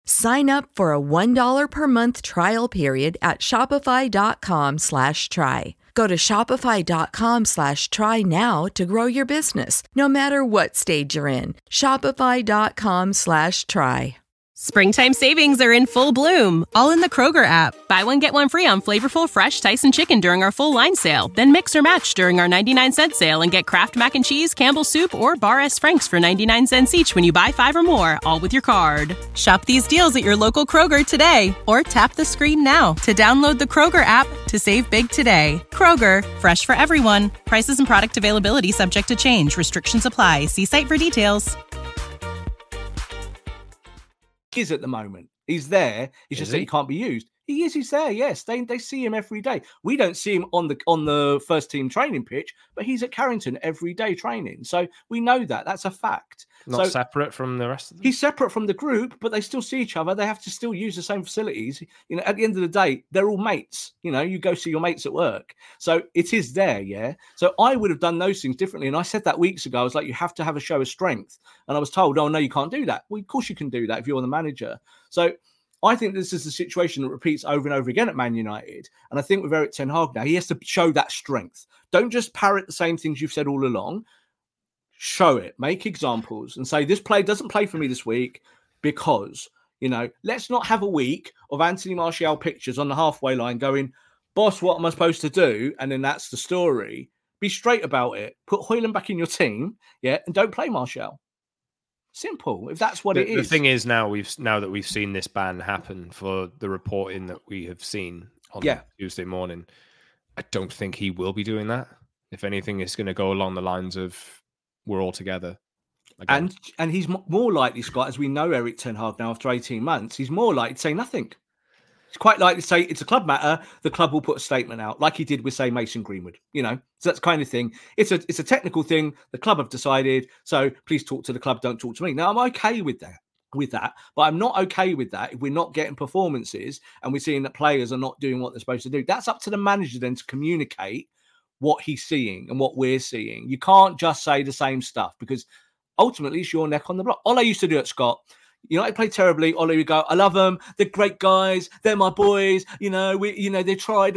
Sign up for a one dollar per month trial period at shopify.com slash try. Go to shopify.com slash try now to grow your business, no matter what stage you're in. Shopify.com slash try. Springtime savings are in full bloom, all in the Kroger app. Buy one, get one free on flavorful, fresh Tyson chicken during our full line sale. Then mix or match during our ninety-nine cent sale and get Kraft Mac and Cheese, Campbell's Soup, or Bar S. Frank's for ninety-nine cents each when you buy five or more, all with your card. Shop these deals at your local Kroger today, or tap the screen now to download the Kroger app to save big today. Kroger, fresh for everyone. Prices and product availability subject to change. Restrictions apply. See site for details. Is at the moment. He's there. It's just that he can't be used. He is. He's there. Yes, they they see him every day. We don't see him on the on the first team training pitch, but he's at Carrington every day training. So we know that. That's a fact. Not so separate from the rest of them. He's separate from the group, but they still see each other. They have to still use the same facilities. You know, at the end of the day, they're all mates. You know, you go see your mates at work. So it is there, yeah. So I would have done those things differently. And I said that weeks ago. I was like, you have to have a show of strength. And I was told, oh, no, you can't do that. Well, of course you can do that if you're the manager. So I think this is a situation that repeats over and over again at Man United. And I think with Erik ten Hag now, he has to show that strength. Don't just parrot the same things you've said all along. Show it. Make examples and say, this player doesn't play for me this week because, you know, let's not have a week of Anthony Martial pictures on the halfway line going, boss, what am I supposed to do? And then that's the story. Be straight about it. Put Højlund back in your team, yeah, and don't play Martial. Simple. If that's what the, it is. The thing is, now we've now that we've seen this ban happen for the reporting that we have seen on yeah. Tuesday morning, I don't think he will be doing that. If anything, it's going to go along the lines of we're all together. Again. And and he's more likely, Scott, as we know Erik ten Hag now after eighteen months, he's more likely to say nothing. He's quite likely to say it's a club matter. The club will put a statement out, like he did with, say, Mason Greenwood. You know, so that's the kind of thing. It's a it's a technical thing. The club have decided. So please talk to the club. Don't talk to me. Now I'm okay with that. With that, but I'm not okay with that if we're not getting performances and we're seeing that players are not doing what they're supposed to do. That's up to the manager then to communicate what he's seeing and what we're seeing. You can't just say the same stuff because ultimately it's your neck on the block. All I used to do at Scott. United play terribly. Ollie would go, I love them. They're great guys. They're my boys. You know, we, you know, they tried.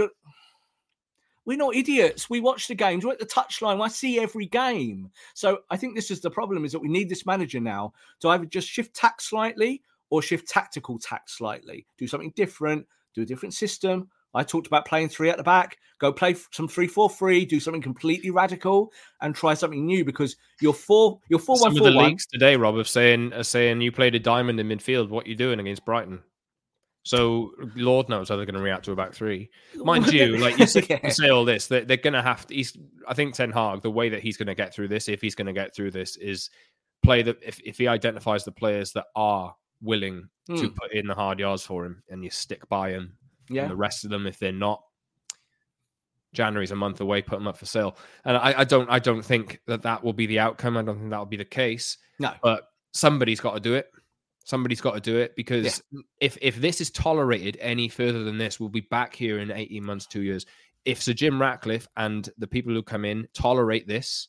We're not idiots. We watch the games. We're at the touchline. I see every game. So I think this is the problem, is that we need this manager now to either just shift tack slightly or shift tactical tack slightly. Do something different. Do a different system. I talked about playing three at the back. Go play some three four three. Do something completely radical and try something new because you're four. You're four Some one of four the one. leaks today, Rob, of saying are saying you played a diamond in midfield. What are you doing against Brighton? So Lord knows how they're going to react to a back three. Mind you, like you say, yeah. you say all this, they're, they're going to have to. He's, I think Ten Hag, the way that he's going to get through this, if he's going to get through this, is play the. If, if he identifies the players that are willing mm. to put in the hard yards for him, and you stick by him. Yeah. And the rest of them, if they're not, January's a month away, put them up for sale. And I, I don't, I don't think that that will be the outcome. I don't think that will be the case. No, but somebody's got to do it. Somebody's got to do it because yeah. if if this is tolerated any further than this, we'll be back here in eighteen months, two years. If Sir Jim Ratcliffe and the people who come in tolerate this,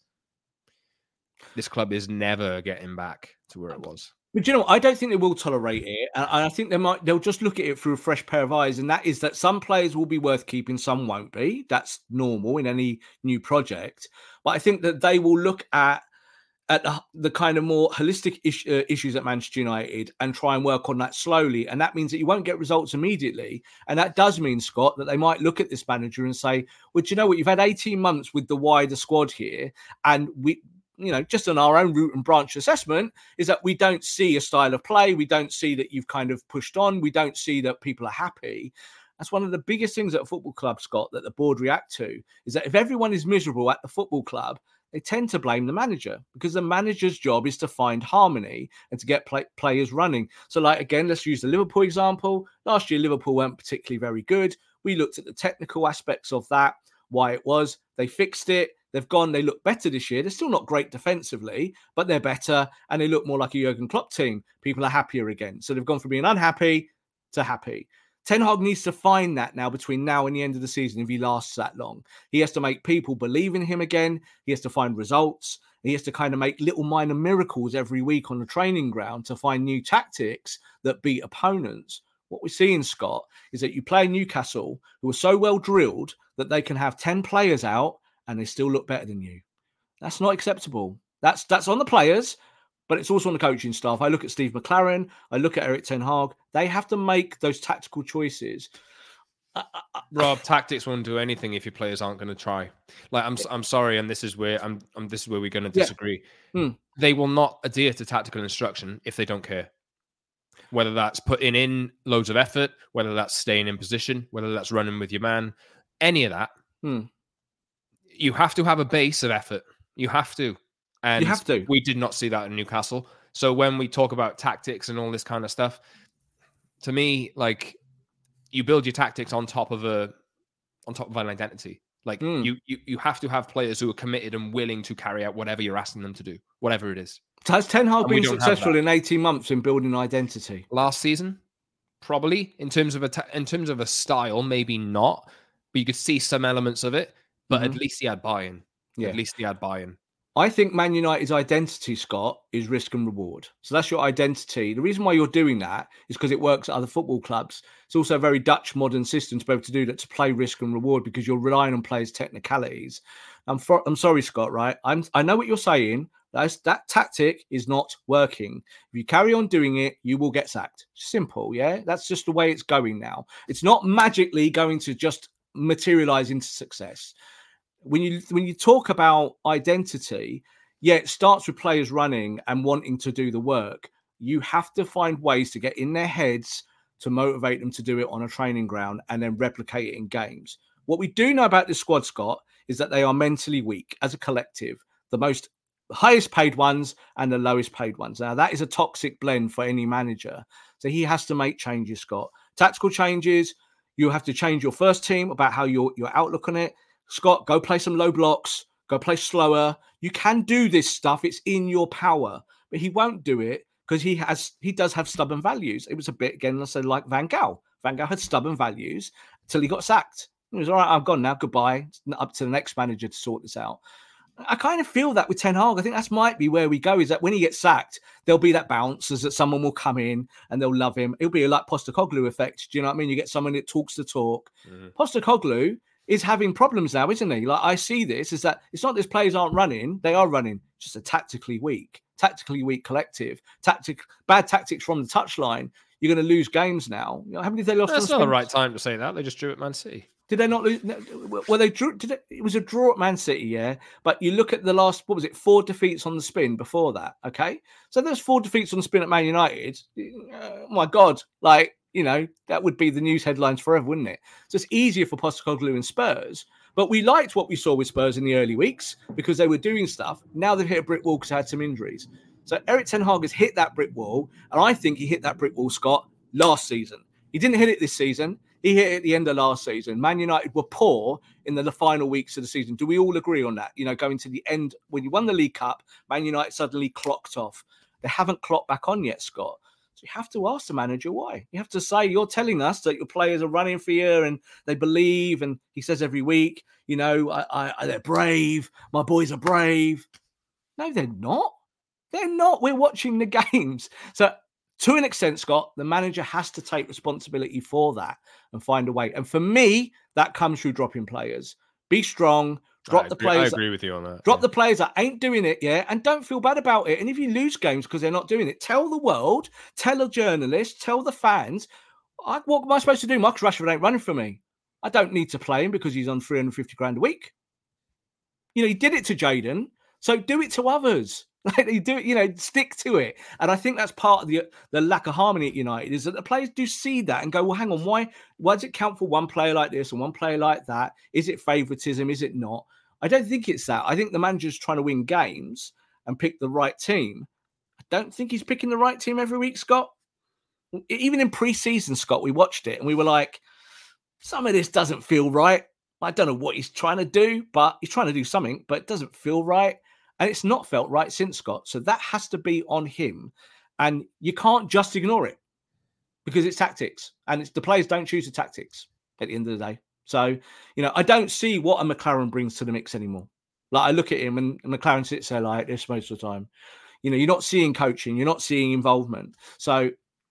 this club is never getting back to where it was. But you know, I don't think they will tolerate it, and I think they might. They'll just look at it through a fresh pair of eyes, and that is that some players will be worth keeping, some won't be. That's normal in any new project. But I think that they will look at at the, the kind of more holistic ish, uh, issues at Manchester United and try and work on that slowly. And that means that you won't get results immediately. And that does mean, Scott, that they might look at this manager and say, "Well, do you know what? You've had eighteen months with the wider squad here, and we." You know, just on our own root and branch assessment is that we don't see a style of play. We don't see that you've kind of pushed on. We don't see that people are happy. That's one of the biggest things at a football club, Scott, that the board react to is that if everyone is miserable at the football club, they tend to blame the manager because the manager's job is to find harmony and to get play- players running. So like, again, let's use the Liverpool example. Last year, Liverpool weren't particularly very good. We looked at the technical aspects of that, why it was. They fixed it. They've gone, they look better this year. They're still not great defensively, but they're better. And they look more like a Jurgen Klopp team. People are happier again. So they've gone from being unhappy to happy. Ten Hag needs to find that now between now and the end of the season if he lasts that long. He has to make people believe in him again. He has to find results. He has to kind of make little minor miracles every week on the training ground to find new tactics that beat opponents. What we're seeing, Scott, is that you play Newcastle, who are so well drilled that they can have ten players out and they still look better than you. That's not acceptable. That's that's on the players, but it's also on the coaching staff. I look at Steve McLaren. I look at Erik ten Hag. They have to make those tactical choices. I, I, Rob, tactics won't do anything if your players aren't going to try. Like, I'm, I'm sorry, and this is where I'm, I'm this is where we're going to disagree. Yeah. Mm. They will not adhere to tactical instruction if they don't care. Whether that's putting in loads of effort, whether that's staying in position, whether that's running with your man, any of that. Mm. You have to have a base of effort. You have to. And you have to. We did not see that in Newcastle. So when we talk about tactics and all this kind of stuff, to me, like, you build your tactics on top of a on top of an identity. Like mm. you, you you have to have players who are committed and willing to carry out whatever you're asking them to do, whatever it is. Has Ten Hag been successful in eighteen months in building identity? Last season, probably in terms of a ta- in terms of a style, maybe not, but you could see some elements of it. But mm-hmm. at least he had buy-in. Yeah. At least he had buy-in. I think Man United's identity, Scott, is risk and reward. So that's your identity. The reason why you're doing that is because it works at other football clubs. It's also a very Dutch modern system to be able to do that, to play risk and reward, because you're relying on players' technicalities. I'm for, I'm sorry, Scott, right? I'm, I know what you're saying. That's, that tactic is not working. If you carry on doing it, you will get sacked. Simple, yeah? That's just the way it's going now. It's not magically going to just materialize into success. When you when you talk about identity, yeah, it starts with players running and wanting to do the work. You have to find ways to get in their heads to motivate them to do it on a training ground and then replicate it in games. What we do know about this squad, Scott, is that they are mentally weak as a collective, the most highest paid ones and the lowest paid ones. Now, that is a toxic blend for any manager. So he has to make changes, Scott. Tactical changes. You have to change your first team about how your, your outlook on it. Scott, go play some low blocks, go play slower. You can do this stuff. It's in your power, but he won't do it because he has, he does have stubborn values. It was a bit, again, let's say like Van Gaal. Van Gaal had stubborn values until he got sacked. He was all right. I'm gone now. Goodbye. It's up to the next manager to sort this out. I kind of feel that with Ten Hag. I think that might be where we go, is that when he gets sacked, there'll be that bounce as that someone will come in and they'll love him. It'll be a like Postecoglou effect. Do you know what I mean? You get someone that talks the talk. Mm-hmm. Postecoglou is having problems now, isn't he? Like, I see this, is that it's not that his players aren't running. They are running, just a tactically weak, tactically weak collective, tactic, bad tactics from the touchline. You're going to lose games now. You know, how many did they lost? That's not the right time to say that. They just drew at Man City. Did they not lose? Well, they drew. Did it, it was a draw at Man City, yeah. But you look at the last, what was it, four defeats on the spin before that, okay? So there's four defeats on the spin at Man United. Oh my God, like, you know, that would be the news headlines forever, wouldn't it? So it's easier for Postecoglou and Spurs. But we liked what we saw with Spurs in the early weeks because they were doing stuff. Now they've hit a brick wall because they had some injuries. So Erik ten Hag has hit that brick wall. And I think he hit that brick wall, Scott, last season. He didn't hit it this season. He hit it at the end of last season. Man United were poor in the, the final weeks of the season. Do we all agree on that? You know, going to the end, when you won the League Cup, Man United suddenly clocked off. They haven't clocked back on yet, Scott. So you have to ask the manager why. You have to say, you're telling us that your players are running for you and they believe. And he says every week, you know, I, I, they're brave. My boys are brave. No, they're not. They're not. We're watching the games. So to an extent, Scott, the manager has to take responsibility for that and find a way. And for me, that comes through dropping players. Be strong. Drop I the agree, players. I agree with you on that. Drop yeah. the players that ain't doing it yet, and don't feel bad about it. And if you lose games because they're not doing it, tell the world, tell a journalist, tell the fans, I, what am I supposed to do? Marcus Rashford ain't running for me. I don't need to play him because he's on three hundred fifty grand a week. You know, he did it to Jadon, so do it to others. Like, you do it, you know, stick to it. And I think that's part of the the lack of harmony at United, is that the players do see that and go, well, hang on, why, why does it count for one player like this and one player like that? Is it favoritism? Is it not? I don't think it's that. I think the manager's trying to win games and pick the right team. I don't think he's picking the right team every week, Scott. Even in pre-season, Scott, we watched it and we were like, some of this doesn't feel right. I don't know what he's trying to do, but he's trying to do something, but it doesn't feel right. And it's not felt right since, Scott. So that has to be on him. And you can't just ignore it because it's tactics. And it's the players don't choose the tactics at the end of the day. So, you know, I don't see what a McLaren brings to the mix anymore. Like I look at him and, and McLaren sits there like this most of the time. You know, you're not seeing coaching, you're not seeing involvement. So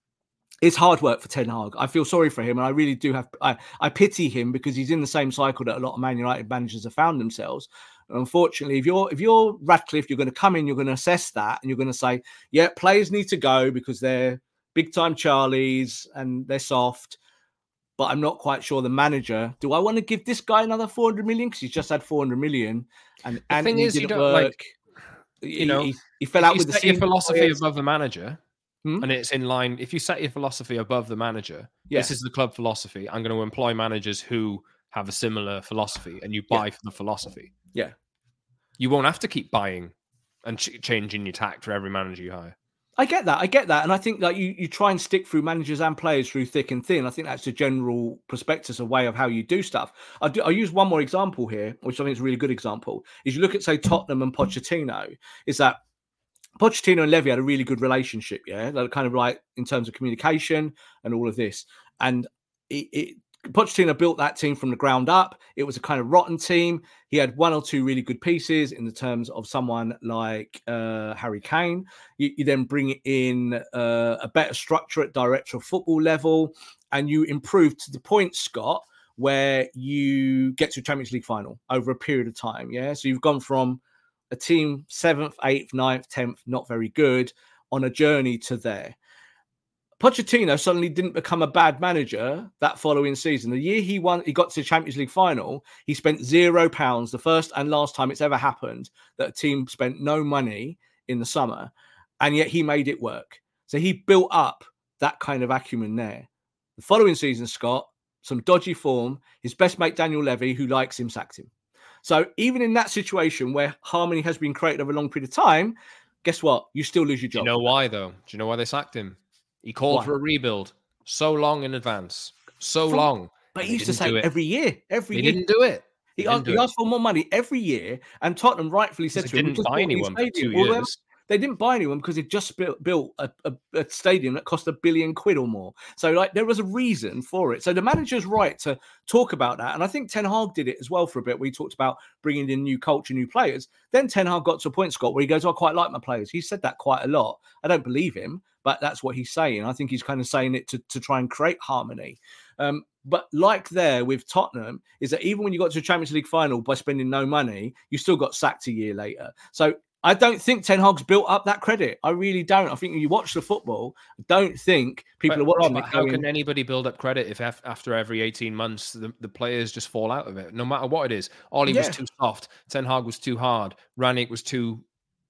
it's hard work for Ten Hag. I feel sorry for him, and I really do have. I, I pity him because he's in the same cycle that a lot of Man United managers have found themselves. And unfortunately, if you're if you're Radcliffe, you're going to come in, you're going to assess that, and you're going to say, yeah, players need to go because they're big time Charlies and they're soft. But I'm not quite sure the manager. Do I want to give this guy another four hundred million because he's just had four hundred million? And the Anthony thing is, didn't you don't work. like. You he, know, he, he fell out with the your philosophy players. above the manager. Hmm? And it's in line. If you set your philosophy above the manager, yeah. this is the club philosophy. I'm going to employ managers who have a similar philosophy, and you buy yeah. for the philosophy. Yeah, you won't have to keep buying and ch- changing your tack for every manager you hire. I get that. I get that, and I think that you you try and stick through managers and players through thick and thin. I think that's the general prospectus, a way of how you do stuff. I do. I use one more example here, which I think is a really good example. Is you look at say Tottenham and Pochettino. Is that Pochettino and Levy had a really good relationship, yeah, like kind of like in terms of communication and all of this. And it, it, Pochettino built that team from the ground up. It was a kind of rotten team. He had one or two really good pieces in the terms of someone like uh, Harry Kane. You, you then bring in uh, a better structure at director of football level, and you improve to the point, Scott, where you get to a Champions League final over a period of time. Yeah, so you've gone from a team seventh, eighth, ninth, tenth, not very good, on a journey to there. Pochettino suddenly didn't become a bad manager that following season. The year he won, he got to the Champions League final, he spent zero pounds, the first and last time it's ever happened that a team spent no money in the summer, and yet he made it work. So he built up that kind of acumen there. The following season, Scott, some dodgy form, his best mate Daniel Levy, who likes him, sacked him. So even in that situation where harmony has been created over a long period of time, guess what? You still lose your job. Do you know why, though? Do you know why they sacked him? He called why? for a rebuild so long in advance. So From, long. But he used to say every year. Every he year. didn't do it. He, he, asked, he asked for more money every year. And Tottenham rightfully said to him, didn't buy anyone for two well, years. They didn't buy anyone because they just built, built a, a, a stadium that cost a billion quid or more. So, like, there was a reason for it. So the manager's right to talk about that. And I think Ten Hag did it as well for a bit. We talked about bringing in new culture, new players. Then Ten Hag got to a point, Scott, where he goes, oh, I quite like my players. He said that quite a lot. I don't believe him, but that's what he's saying. I think he's kind of saying it to, to try and create harmony. Um, but like there with Tottenham, is that even when you got to a Champions League final by spending no money, you still got sacked a year later. So I don't think Ten Hag's built up that credit. I really don't. I think when you watch the football, I don't think people but, are watching Rob, it how going, can anybody build up credit if af- after every eighteen months the, the players just fall out of it, no matter what it is? Ollie yeah. was too soft. Ten Hag was too hard. Ranić was too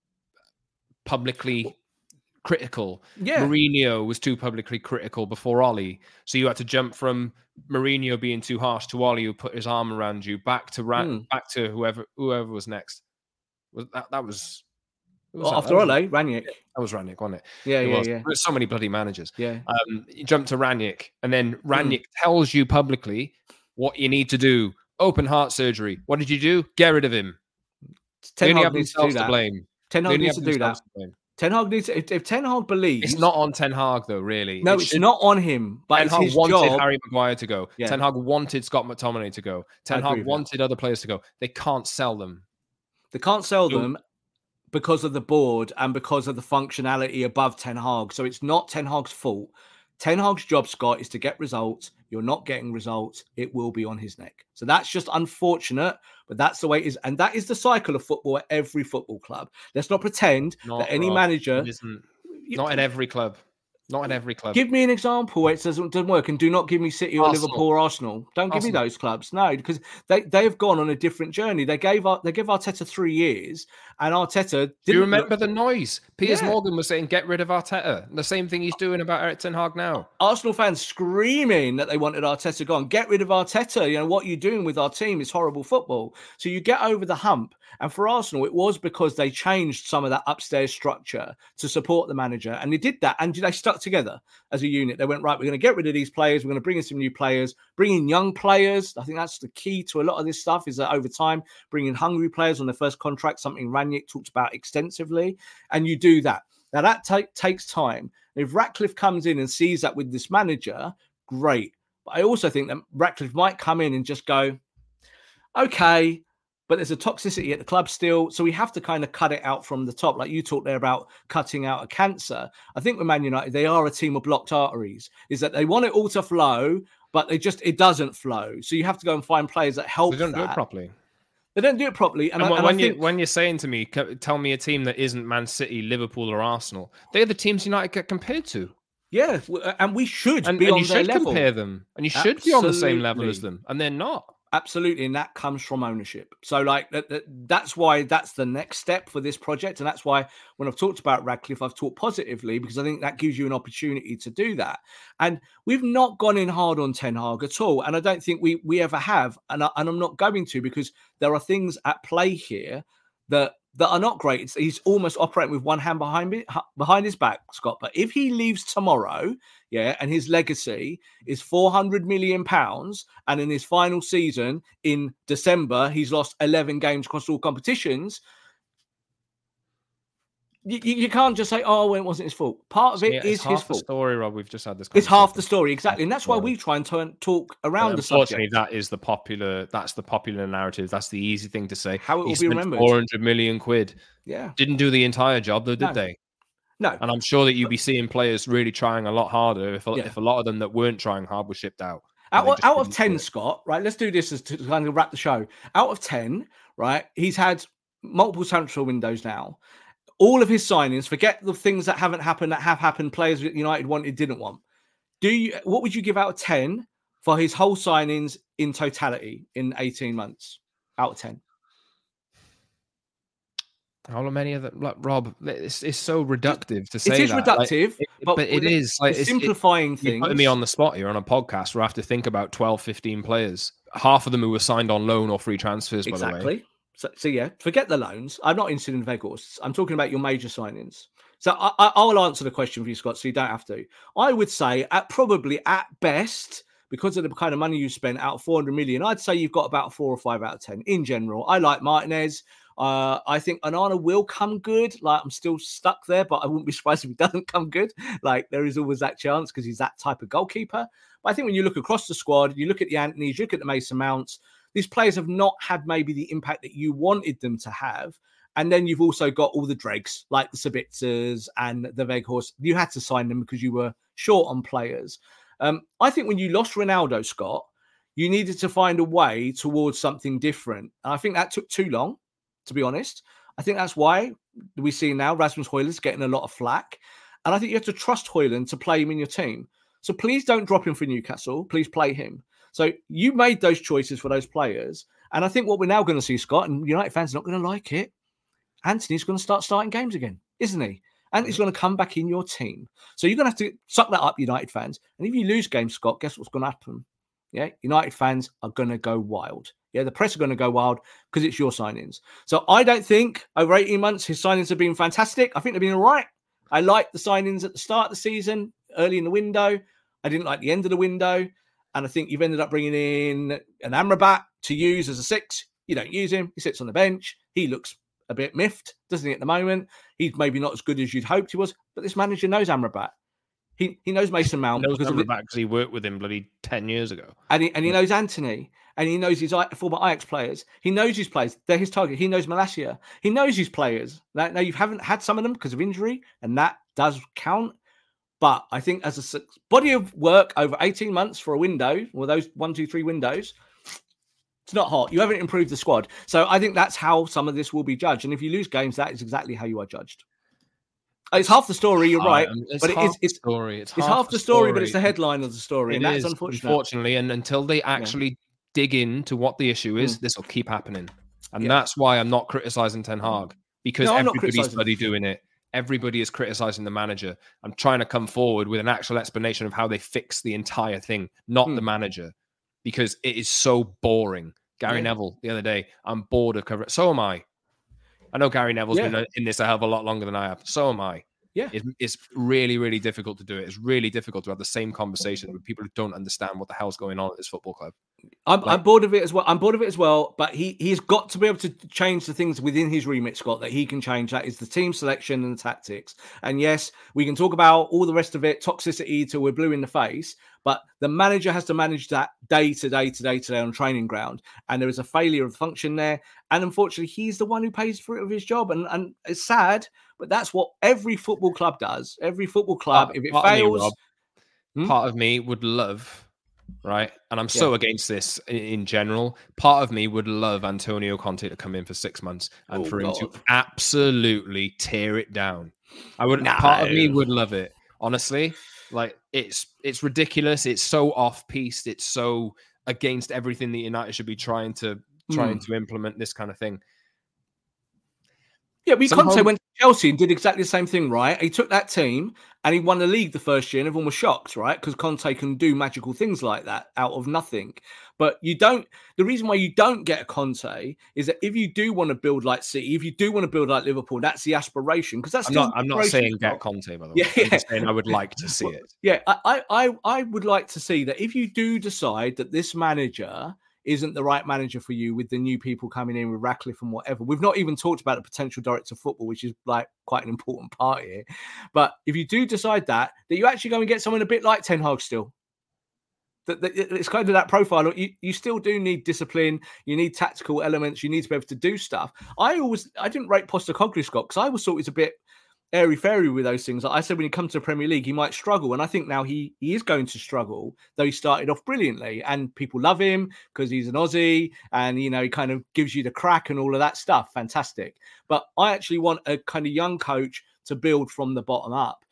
publicly critical. Yeah. Mourinho was too publicly critical before Ollie. So you had to jump from Mourinho being too harsh to Ollie, who put his arm around you, back to Ran- mm. back to whoever whoever was next. Was that that was... Well, that? after that all, eh? Ranić. That was Ranić, wasn't it? Yeah, it yeah, was. yeah. There's so many bloody managers. Yeah. Um, you jump to Ranić, and then Ranić Mm. tells you publicly what you need to do. Open heart surgery. What did you do? Get rid of him. Ten they only Hag have needs to do themselves to that. blame. Ten They Hag only needs to have do that. themselves to blame. Ten Hag needs to, if, if Ten Hag believes... It's not on Ten Hag, though, really. No, It it's should- not on him, but Ten it's Hag his wanted job. Harry Maguire to go. Yeah. Ten Hag wanted Scott McTominay to go. Ten I agree Hag with that. wanted other players to go. They can't sell them. They can't sell So- them because of the board and because of the functionality above Ten Hag. So it's not Ten Hag's fault. Ten Hag's job, Scott, is to get results. You're not getting results. It will be on his neck. So that's just unfortunate, but that's the way it is. And that is the cycle of football at every football club. Let's not pretend Not, that any Rob. manager... It isn't. Not at every club. Not at every club. Give me an example where it doesn't, doesn't work, and do not give me City or Arsenal. Liverpool or Arsenal. Don't give me Arsenal. those clubs. No, because they, they have gone on a different journey. They gave Ar- they gave Arteta three years, and Arteta didn't Do you remember look- the noise? Piers Yeah. Morgan was saying, get rid of Arteta. The same thing he's doing about Eric Ten Hag now. Arsenal fans screaming that they wanted Arteta gone. Get rid of Arteta. You know, what you're doing with our team is horrible football. So you get over the hump. And for Arsenal, it was because they changed some of that upstairs structure to support the manager. And they did that. And they stuck together as a unit. They went, right, we're going to get rid of these players. We're going to bring in some new players, bring in young players. I think that's the key to a lot of this stuff, is that over time, bringing hungry players on their first contract, something Ranić talked about extensively. And you do that. Now, that ta- takes time. If Ratcliffe comes in and sees that with this manager, great. But I also think that Ratcliffe might come in and just go, okay, but there's a toxicity at the club still. So we have to kind of cut it out from the top. Like you talked there about cutting out a cancer. I think with Man United, they are a team of blocked arteries, is that they want it all to flow, but they just, it doesn't flow. So you have to go and find players that help. They don't that. do it properly. They don't do it properly. And, and I, and when, I you, think, when you're saying to me, tell me a team that isn't Man City, Liverpool or Arsenal, they're the teams United get compared to. Yeah, and we should and, be and on you their should level. compare them, and you should Absolutely. be on the same level as them, and they're not. Absolutely, and that comes from ownership. So, like that, that, that's why that's the next step for this project, and that's why when I've talked about Radcliffe, I've talked positively because I think that gives you an opportunity to do that. And we've not gone in hard on Ten Hag at all, and I don't think we we ever have, and I, and I'm not going to because there are things at play here that. that are not great. It's, he's almost operating with one hand behind it, behind his back, Scott. But if he leaves tomorrow, yeah, and his legacy is four hundred million pounds, and in his final season in December, he's lost eleven games across all competitions, you, you can't just say, oh, well, it wasn't his fault. Part of it yeah, is half his the fault. story, Rob. We've just had this. It's half the story, exactly. And that's why we try and turn, talk around the subject. Unfortunately, that is the popular, that's the popular narrative. That's the easy thing to say. How it will he be remembered. four hundred million quid. Yeah. Didn't do the entire job, though, did No. they? No. And I'm sure that you'd be seeing players really trying a lot harder if, Yeah. if a lot of them that weren't trying hard were shipped out. Out, of, out of ten, Scott, right? Let's do this as to kind of wrap the show. Out of ten, right? He's had multiple transfer windows now. All of his signings, forget the things that haven't happened, that have happened, players that United wanted, didn't want. Do you? What would you give out of ten for his whole signings in totality in eighteen months? Out of ten. How many of them? Like, Rob, it's, it's so reductive to say It is that. reductive, like, it, but, but it is like it's simplifying it, things. You're putting me on the spot here on a podcast where I have to think about twelve, fifteen players. Half of them who were signed on loan or free transfers, exactly. by the way. So, so yeah, forget the loans. I'm not interested in Weghorst. I'm talking about your major signings. So I, I, I'll answer the question for you, Scott, so you don't have to. I would say at probably at best, because of the kind of money you spent out of four hundred million, I'd say you've got about four or five out of ten in general. I like Martinez. Uh, I think Onana will come good. Like I'm still stuck there, but I wouldn't be surprised if he doesn't come good. Like there is always that chance because he's that type of goalkeeper. But I think when you look across the squad, you look at the Antonys, you look at the Mason Mounts, these players have not had maybe the impact that you wanted them to have. And then you've also got all the dregs like the Sabitzers and the Weghorst. You had to sign them because you were short on players. Um, I think when you lost Ronaldo, Scott, you needed to find a way towards something different. And I think that took too long, to be honest. I think that's why we see now Rasmus Højlund's getting a lot of flack. And I think you have to trust Højlund to play him in your team. So please don't drop him for Newcastle. Please play him. So you made those choices for those players. And I think what we're now going to see, Scott, and United fans are not going to like it, Anthony's going to start starting games again, isn't he? And he's going to come back in your team. So you're going to have to suck that up, United fans. And if you lose games, Scott, guess what's going to happen? Yeah, United fans are going to go wild. Yeah, the press are going to go wild because it's your signings. So I don't think over eighteen months his signings have been fantastic. I think they've been all right. I like the signings at the start of the season, early in the window. I didn't like the end of the window. And I think you've ended up bringing in an Amrabat to use as a six. You don't use him. He sits on the bench. He looks a bit miffed, doesn't he, at the moment? He's maybe not as good as you'd hoped he was. But this manager knows Amrabat. He he knows Mason Mount. He knows because Amrabat because he worked with him bloody ten years ago. And he, and he knows Anthony. And he knows his former Ajax players. He knows his players. They're his target. He knows Malacia. He knows his players. Now, now you haven't had some of them because of injury, and that does count. But I think as a body of work over eighteen months for a window, or those one, two, three windows, it's not hot. You haven't improved the squad. So I think that's how some of this will be judged. And if you lose games, that is exactly how you are judged. It's half the story, you're right. Um, it's but it is it's, story. It's, it's half, half the story, story, but it's the headline of the story. It and that's is, unfortunate. Unfortunately, and until they actually yeah. dig into what the issue is, mm. this will keep happening. And yeah. that's why I'm not criticizing Ten Hag, because no, everybody's bloody doing it. Everybody is criticizing the manager. I'm trying to come forward with an actual explanation of how they fix the entire thing, not mm. the manager, because it is so boring. Gary yeah. Neville, the other day, I'm bored of covering. So am I. I know Gary Neville's yeah. been in this a hell of a lot longer than I have. So am I. Yeah, it, it's really, really difficult to do it. It's really difficult to have the same conversation with people who don't understand what the hell's going on at this football club. I'm, Like, I'm bored of it as well. I'm bored of it as well. But he he's got to be able to change the things within his remit, Scott, that he can change. That is the team selection and the tactics. And yes, we can talk about all the rest of it, toxicity till we're blue in the face. But the manager has to manage that day to day to day to day on training ground. And there is a failure of function there. And unfortunately, he's the one who pays for it with his job. And, and it's sad, but that's what every football club does. Every football club, part, if it part of me, fails, Rob, Hmm? part of me would love, right? And I'm so Yeah. against this in, in general. Part of me would love Antonio Conte to come in for six months and Oh, for him God. to absolutely tear it down. I would. No. Part of me would love it, honestly. Like it's it's ridiculous. It's so off piste. It's so against everything that United should be trying to trying Mm. to implement this kind of thing. Yeah, but Somehow- Conte went to Chelsea and did exactly the same thing, right? He took that team and he won the league the first year, and everyone was shocked, right? Because Conte can do magical things like that out of nothing. But you don't. The reason why you don't get a Conte is that if you do want to build like City, if you do want to build like Liverpool, that's the aspiration. Because that's I'm still not. I'm not aspiration, saying get Scott. Conte, by the way. Yeah, I'm yeah. just saying I would like to see it. Yeah, I, I, I would like to see that if you do decide that this manager isn't the right manager for you with the new people coming in with Ratcliffe and whatever. We've not even talked about the potential director of football, which is like quite an important part here. But if you do decide that, that you actually go and get someone a bit like Ten Hag still. That, that it's kind of that profile. Look, you, you still do need discipline. You need tactical elements. You need to be able to do stuff. I always, I didn't rate Postecoglou, Scott, because I always thought he was a bit airy-fairy with those things. Like I said, when he comes to the Premier League, he might struggle. And I think now he he is going to struggle, though he started off brilliantly. And people love him because he's an Aussie and, you know, he kind of gives you the crack and all of that stuff. Fantastic. But I actually want a kind of young coach to build from the bottom up.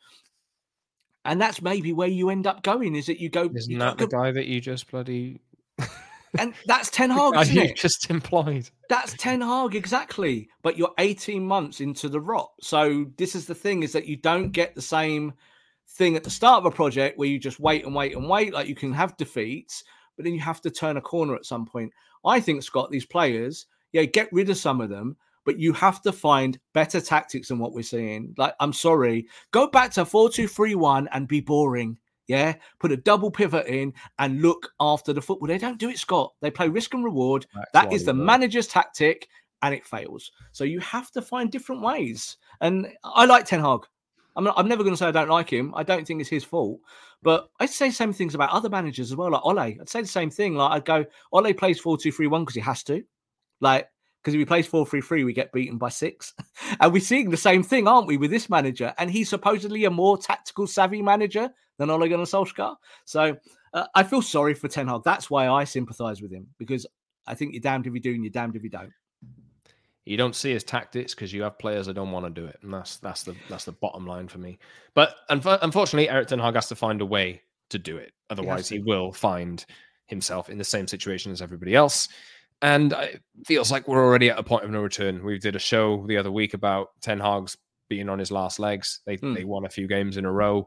And that's maybe where you end up going, is that you go... Isn't you that go, the guy that you just bloody... And that's Ten Hag, guy isn't you it? just employed. That's Ten Hag, exactly. But you're eighteen months into the rot. So this is the thing, is that you don't get the same thing at the start of a project where you just wait and wait and wait. Like you can have defeats, but then you have to turn a corner at some point. I think, Scott, these players, yeah, get rid of some of them, but you have to find better tactics than what we're seeing. Like, I'm sorry. Go back to four two three one and be boring. Yeah, put a double pivot in and look after the football. They don't do it, Scott. They play risk and reward. That's That why is the we don't. manager's tactic, and it fails. So you have to find different ways. And I like Ten Hag. I'm not, I'm never going to say I don't like him. I don't think it's his fault. But I'd say the same things about other managers as well, like Ole. I'd say the same thing. Like I'd go, Ole plays four two three one because he has to. Like, because if he plays four three three, we get beaten by six. And we're seeing the same thing, aren't we, with this manager? And he's supposedly a more tactical savvy manager than Ole Gunnar Solskjaer. So uh, I feel sorry for Ten Hag. That's why I sympathise with him, because I think you're damned if you do and you're damned if you don't. You don't see his tactics because you have players that don't want to do it, and that's that's the that's the bottom line for me. But unf- unfortunately, Erik ten Hag has to find a way to do it. Otherwise, he, to. he will find himself in the same situation as everybody else. And it feels like we're already at a point of no return. We did a show the other week about Ten Hag's being on his last legs. They Hmm. they won a few games in a row.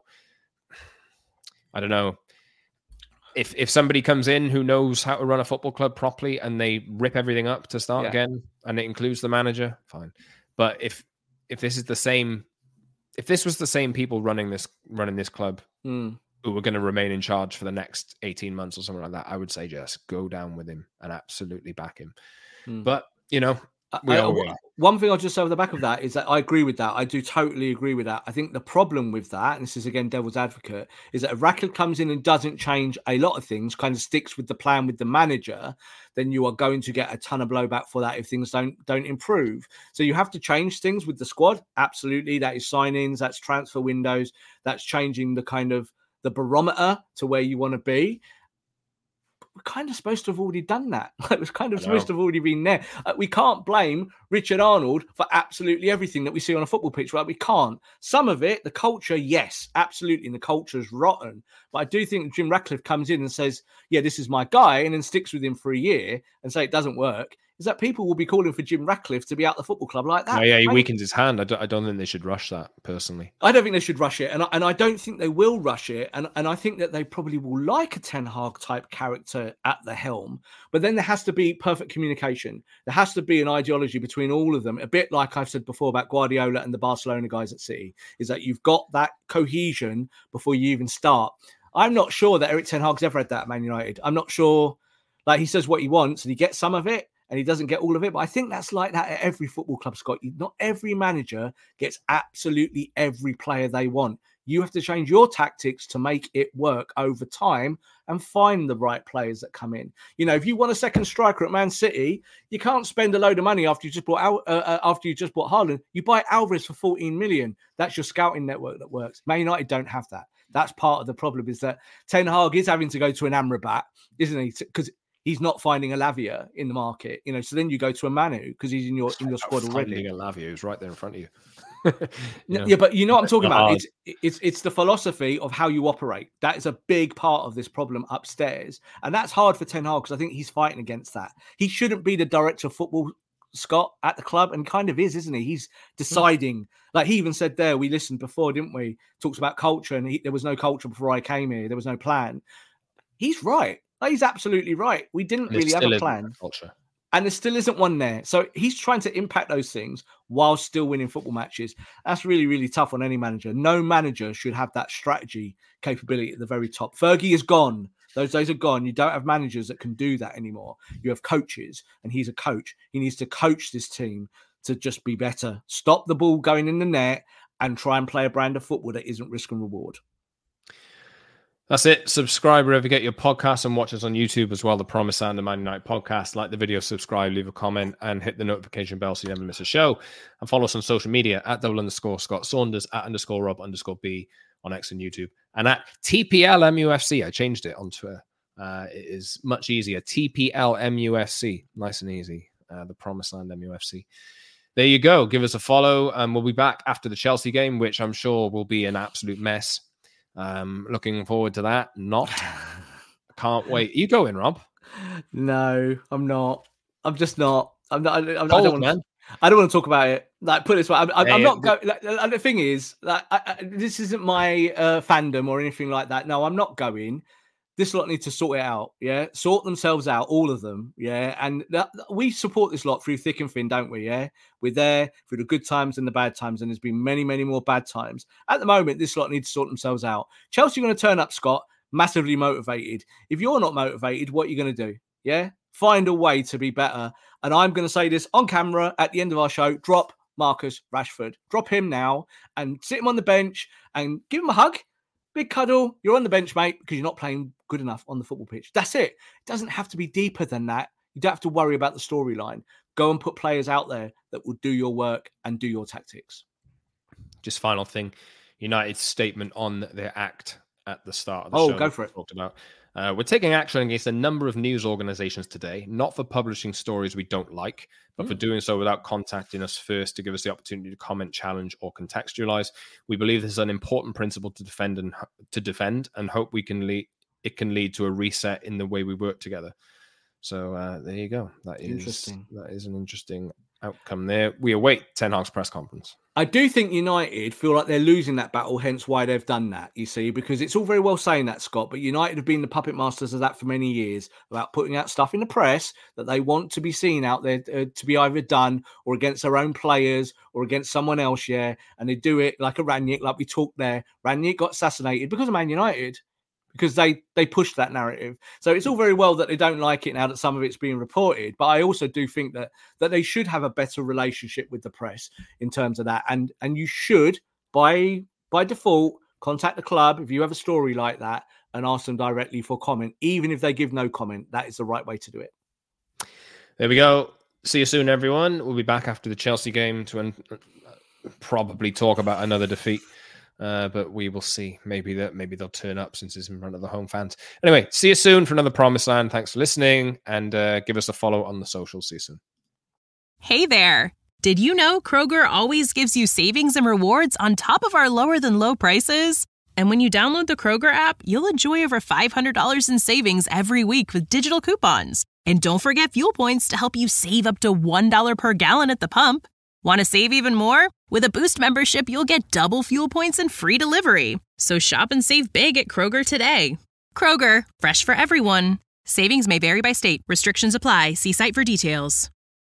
I don't know. If if somebody comes in who knows how to run a football club properly and they rip everything up to start Yeah. again, and it includes the manager, fine. But if if this is the same, if this was the same people running this running this club Mm. who were going to remain in charge for the next eighteen months or something like that, I would say just go down with him and absolutely back him. Hmm. But you know, we I- are I- we. One thing I'll just say off the back of that is that I agree with that. I do totally agree with that. I think the problem with that, and this is again devil's advocate, is that if Ratcliffe comes in and doesn't change a lot of things, kind of sticks with the plan with the manager, then you are going to get a ton of blowback for that if things don't don't improve. So you have to change things with the squad. Absolutely, that is signings, that's transfer windows, that's changing the kind of the barometer to where you want to be. We're kind of supposed to have already done that. It was kind of I supposed know. to have already been there. Uh, we can't blame Richard Arnold for absolutely everything that we see on a football pitch, right? We can't. Some of it, the culture, yes, absolutely. And the culture is rotten. But I do think Jim Ratcliffe comes in and says, yeah, this is my guy, and then sticks with him for a year and say it doesn't work, is that people will be calling for Jim Ratcliffe to be out the football club like that. Oh, yeah, he I- weakens his hand. I don't, I don't think they should rush that personally. I don't think they should rush it, and I, and I don't think they will rush it, and and I think that they probably will like a Ten Hag type character at the helm. But then there has to be perfect communication. There has to be an ideology between all of them. A bit like I've said before about Guardiola and the Barcelona guys at City, is that you've got that cohesion before you even start. I'm not sure that Erik ten Hag's ever had that at Man United. I'm not sure. Like he says what he wants and he gets some of it and he doesn't get all of it. But I think that's like that at every football club, Scott. Not every manager gets absolutely every player they want. You have to change your tactics to make it work over time and find the right players that come in. You know, if you want a second striker at Man City, you can't spend a load of money after you just bought Al- uh, after you just bought Haaland. You buy Alvarez for fourteen million. That's your scouting network that works. Man United don't have that. That's part of the problem, is that Ten Hag is having to go to an Amrabat, isn't he? Because he's not finding a Lavia in the market, you know. So then you go to a Manu because he's in your in your squad already. Finding a Lavia who's right there in front of you. you know? Yeah, but you know what I'm talking about. It's it's it's the philosophy of how you operate. That is a big part of this problem upstairs, and that's hard for Ten Hag because I think he's fighting against that. He shouldn't be the director of football, Scott, at the club, and kind of is, isn't he? He's deciding. Mm. Like he even said there, we listened before, didn't we? Talks about culture, and he, there was no culture before I came here. There was no plan. He's right. Like, he's absolutely right. We didn't really have a plan. Culture. And there still isn't one there. So he's trying to impact those things while still winning football matches. That's really, really tough on any manager. No manager should have that strategy capability at the very top. Fergie is gone. Those days are gone. You don't have managers that can do that anymore. You have coaches, and he's a coach. He needs to coach this team to just be better. Stop the ball going in the net and try and play a brand of football that isn't risk and reward. That's it. Subscribe wherever you get your podcasts and watch us on YouTube as well. The Promised Land of Man United podcast. Like the video, subscribe, leave a comment, and hit the notification bell so you never miss a show. And follow us on social media at double underscore Scott Saunders, at underscore Rob underscore B on X and YouTube, and at T P L M U F C. I changed it on Twitter. Uh, it is much easier. T P L M U F C. Nice and easy. Uh, the Promised Land M U F C. There you go. Give us a follow. And we'll be back after the Chelsea game, which I'm sure will be an absolute mess. Um, looking forward to that. Not. Can't wait. You going, Rob? No, I'm not. I'm just not. I'm not. I'm, Cold, I don't want man. To, I don't want to talk about it. Like, put it this way, I'm, I'm, Yeah, I'm not yeah. going. Like, the thing is, like, I, I, this isn't my uh, fandom or anything like that. No, I'm not going. This lot need to sort it out. Yeah, sort themselves out, all of them. Yeah, and that, we support this lot through thick and thin, don't we? Yeah, we're there through the good times and the bad times, and there's been many, many more bad times. At the moment, this lot need to sort themselves out. Chelsea are going to turn up, Scott, massively motivated. If you're not motivated, what are you going to do? Yeah, find a way to be better. And I'm going to say this on camera at the end of our show: drop Marcus Rashford, drop him now, and sit him on the bench and give him a hug. Big cuddle, you're on the bench, mate, because you're not playing good enough on the football pitch. That's it. It doesn't have to be deeper than that. You don't have to worry about the storyline. Go and put players out there that will do your work and do your tactics. Just final thing, United's statement on their act at the start of the oh, show. Oh, go for it. Talked about. Uh, we're taking action against a number of news organizations today, not for publishing stories we don't like, but mm. for doing so without contacting us first to give us the opportunity to comment, challenge, or contextualize. We believe this is an important principle to defend and to defend, and hope we can lead. It can lead to a reset in the way we work together. So uh, there you go. That is interesting. That is an interesting outcome there. We await Ten Hag's press conference. I do think United feel like they're losing that battle, hence why they've done that, you see, because it's all very well saying that, Scott, but United have been the puppet masters of that for many years, about putting out stuff in the press that they want to be seen out there uh, to be either done or against their own players or against someone else, yeah, and they do it like a Rangnick, like we talked there. Rangnick got assassinated because of Man United. Because they, they pushed that narrative. So it's all very well that they don't like it now that some of it's being reported. But I also do think that that they should have a better relationship with the press in terms of that. And and you should, by by default, contact the club if you have a story like that and ask them directly for comment. Even if they give no comment, that is the right way to do it. There we go. See you soon, everyone. We'll be back after the Chelsea game to un- probably talk about another defeat. Uh, but we will see. Maybe that maybe they'll turn up since it's in front of the home fans. Anyway, see you soon for another Promised Land. Thanks for listening, and uh, give us a follow on the socials. See you soon. Hey there. Did you know Kroger always gives you savings and rewards on top of our lower than low prices? And when you download the Kroger app, you'll enjoy over five hundred dollars in savings every week with digital coupons. And don't forget fuel points to help you save up to one dollar per gallon at the pump. Want to save even more? With a Boost membership, you'll get double fuel points and free delivery. So shop and save big at Kroger today. Kroger, fresh for everyone. Savings may vary by state. Restrictions apply. See site for details.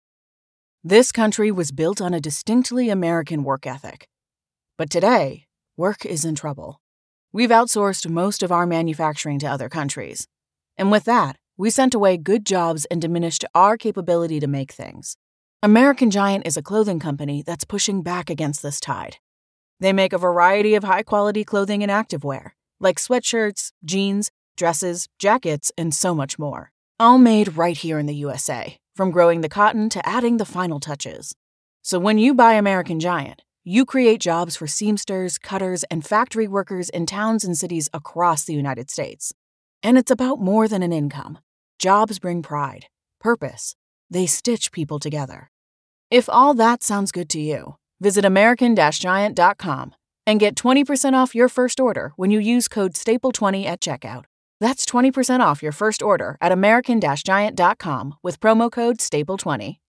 This country was built on a distinctly American work ethic. But today, work is in trouble. We've outsourced most of our manufacturing to other countries. And with that, We sent away good jobs and diminished our capability to make things. American Giant is a clothing company that's pushing back against this tide. They make a variety of high-quality clothing and activewear, like sweatshirts, jeans, dresses, jackets, and so much more. All made right here in the U S A, from growing the cotton to adding the final touches. So when you buy American Giant, you create jobs for seamsters, cutters, and factory workers in towns and cities across the United States. And it's about more than an income. Jobs bring pride, purpose. They stitch people together. If all that sounds good to you, visit American Giant dot com and get twenty percent off your first order when you use code staple twenty at checkout. That's twenty percent off your first order at American Giant dot com with promo code staple twenty.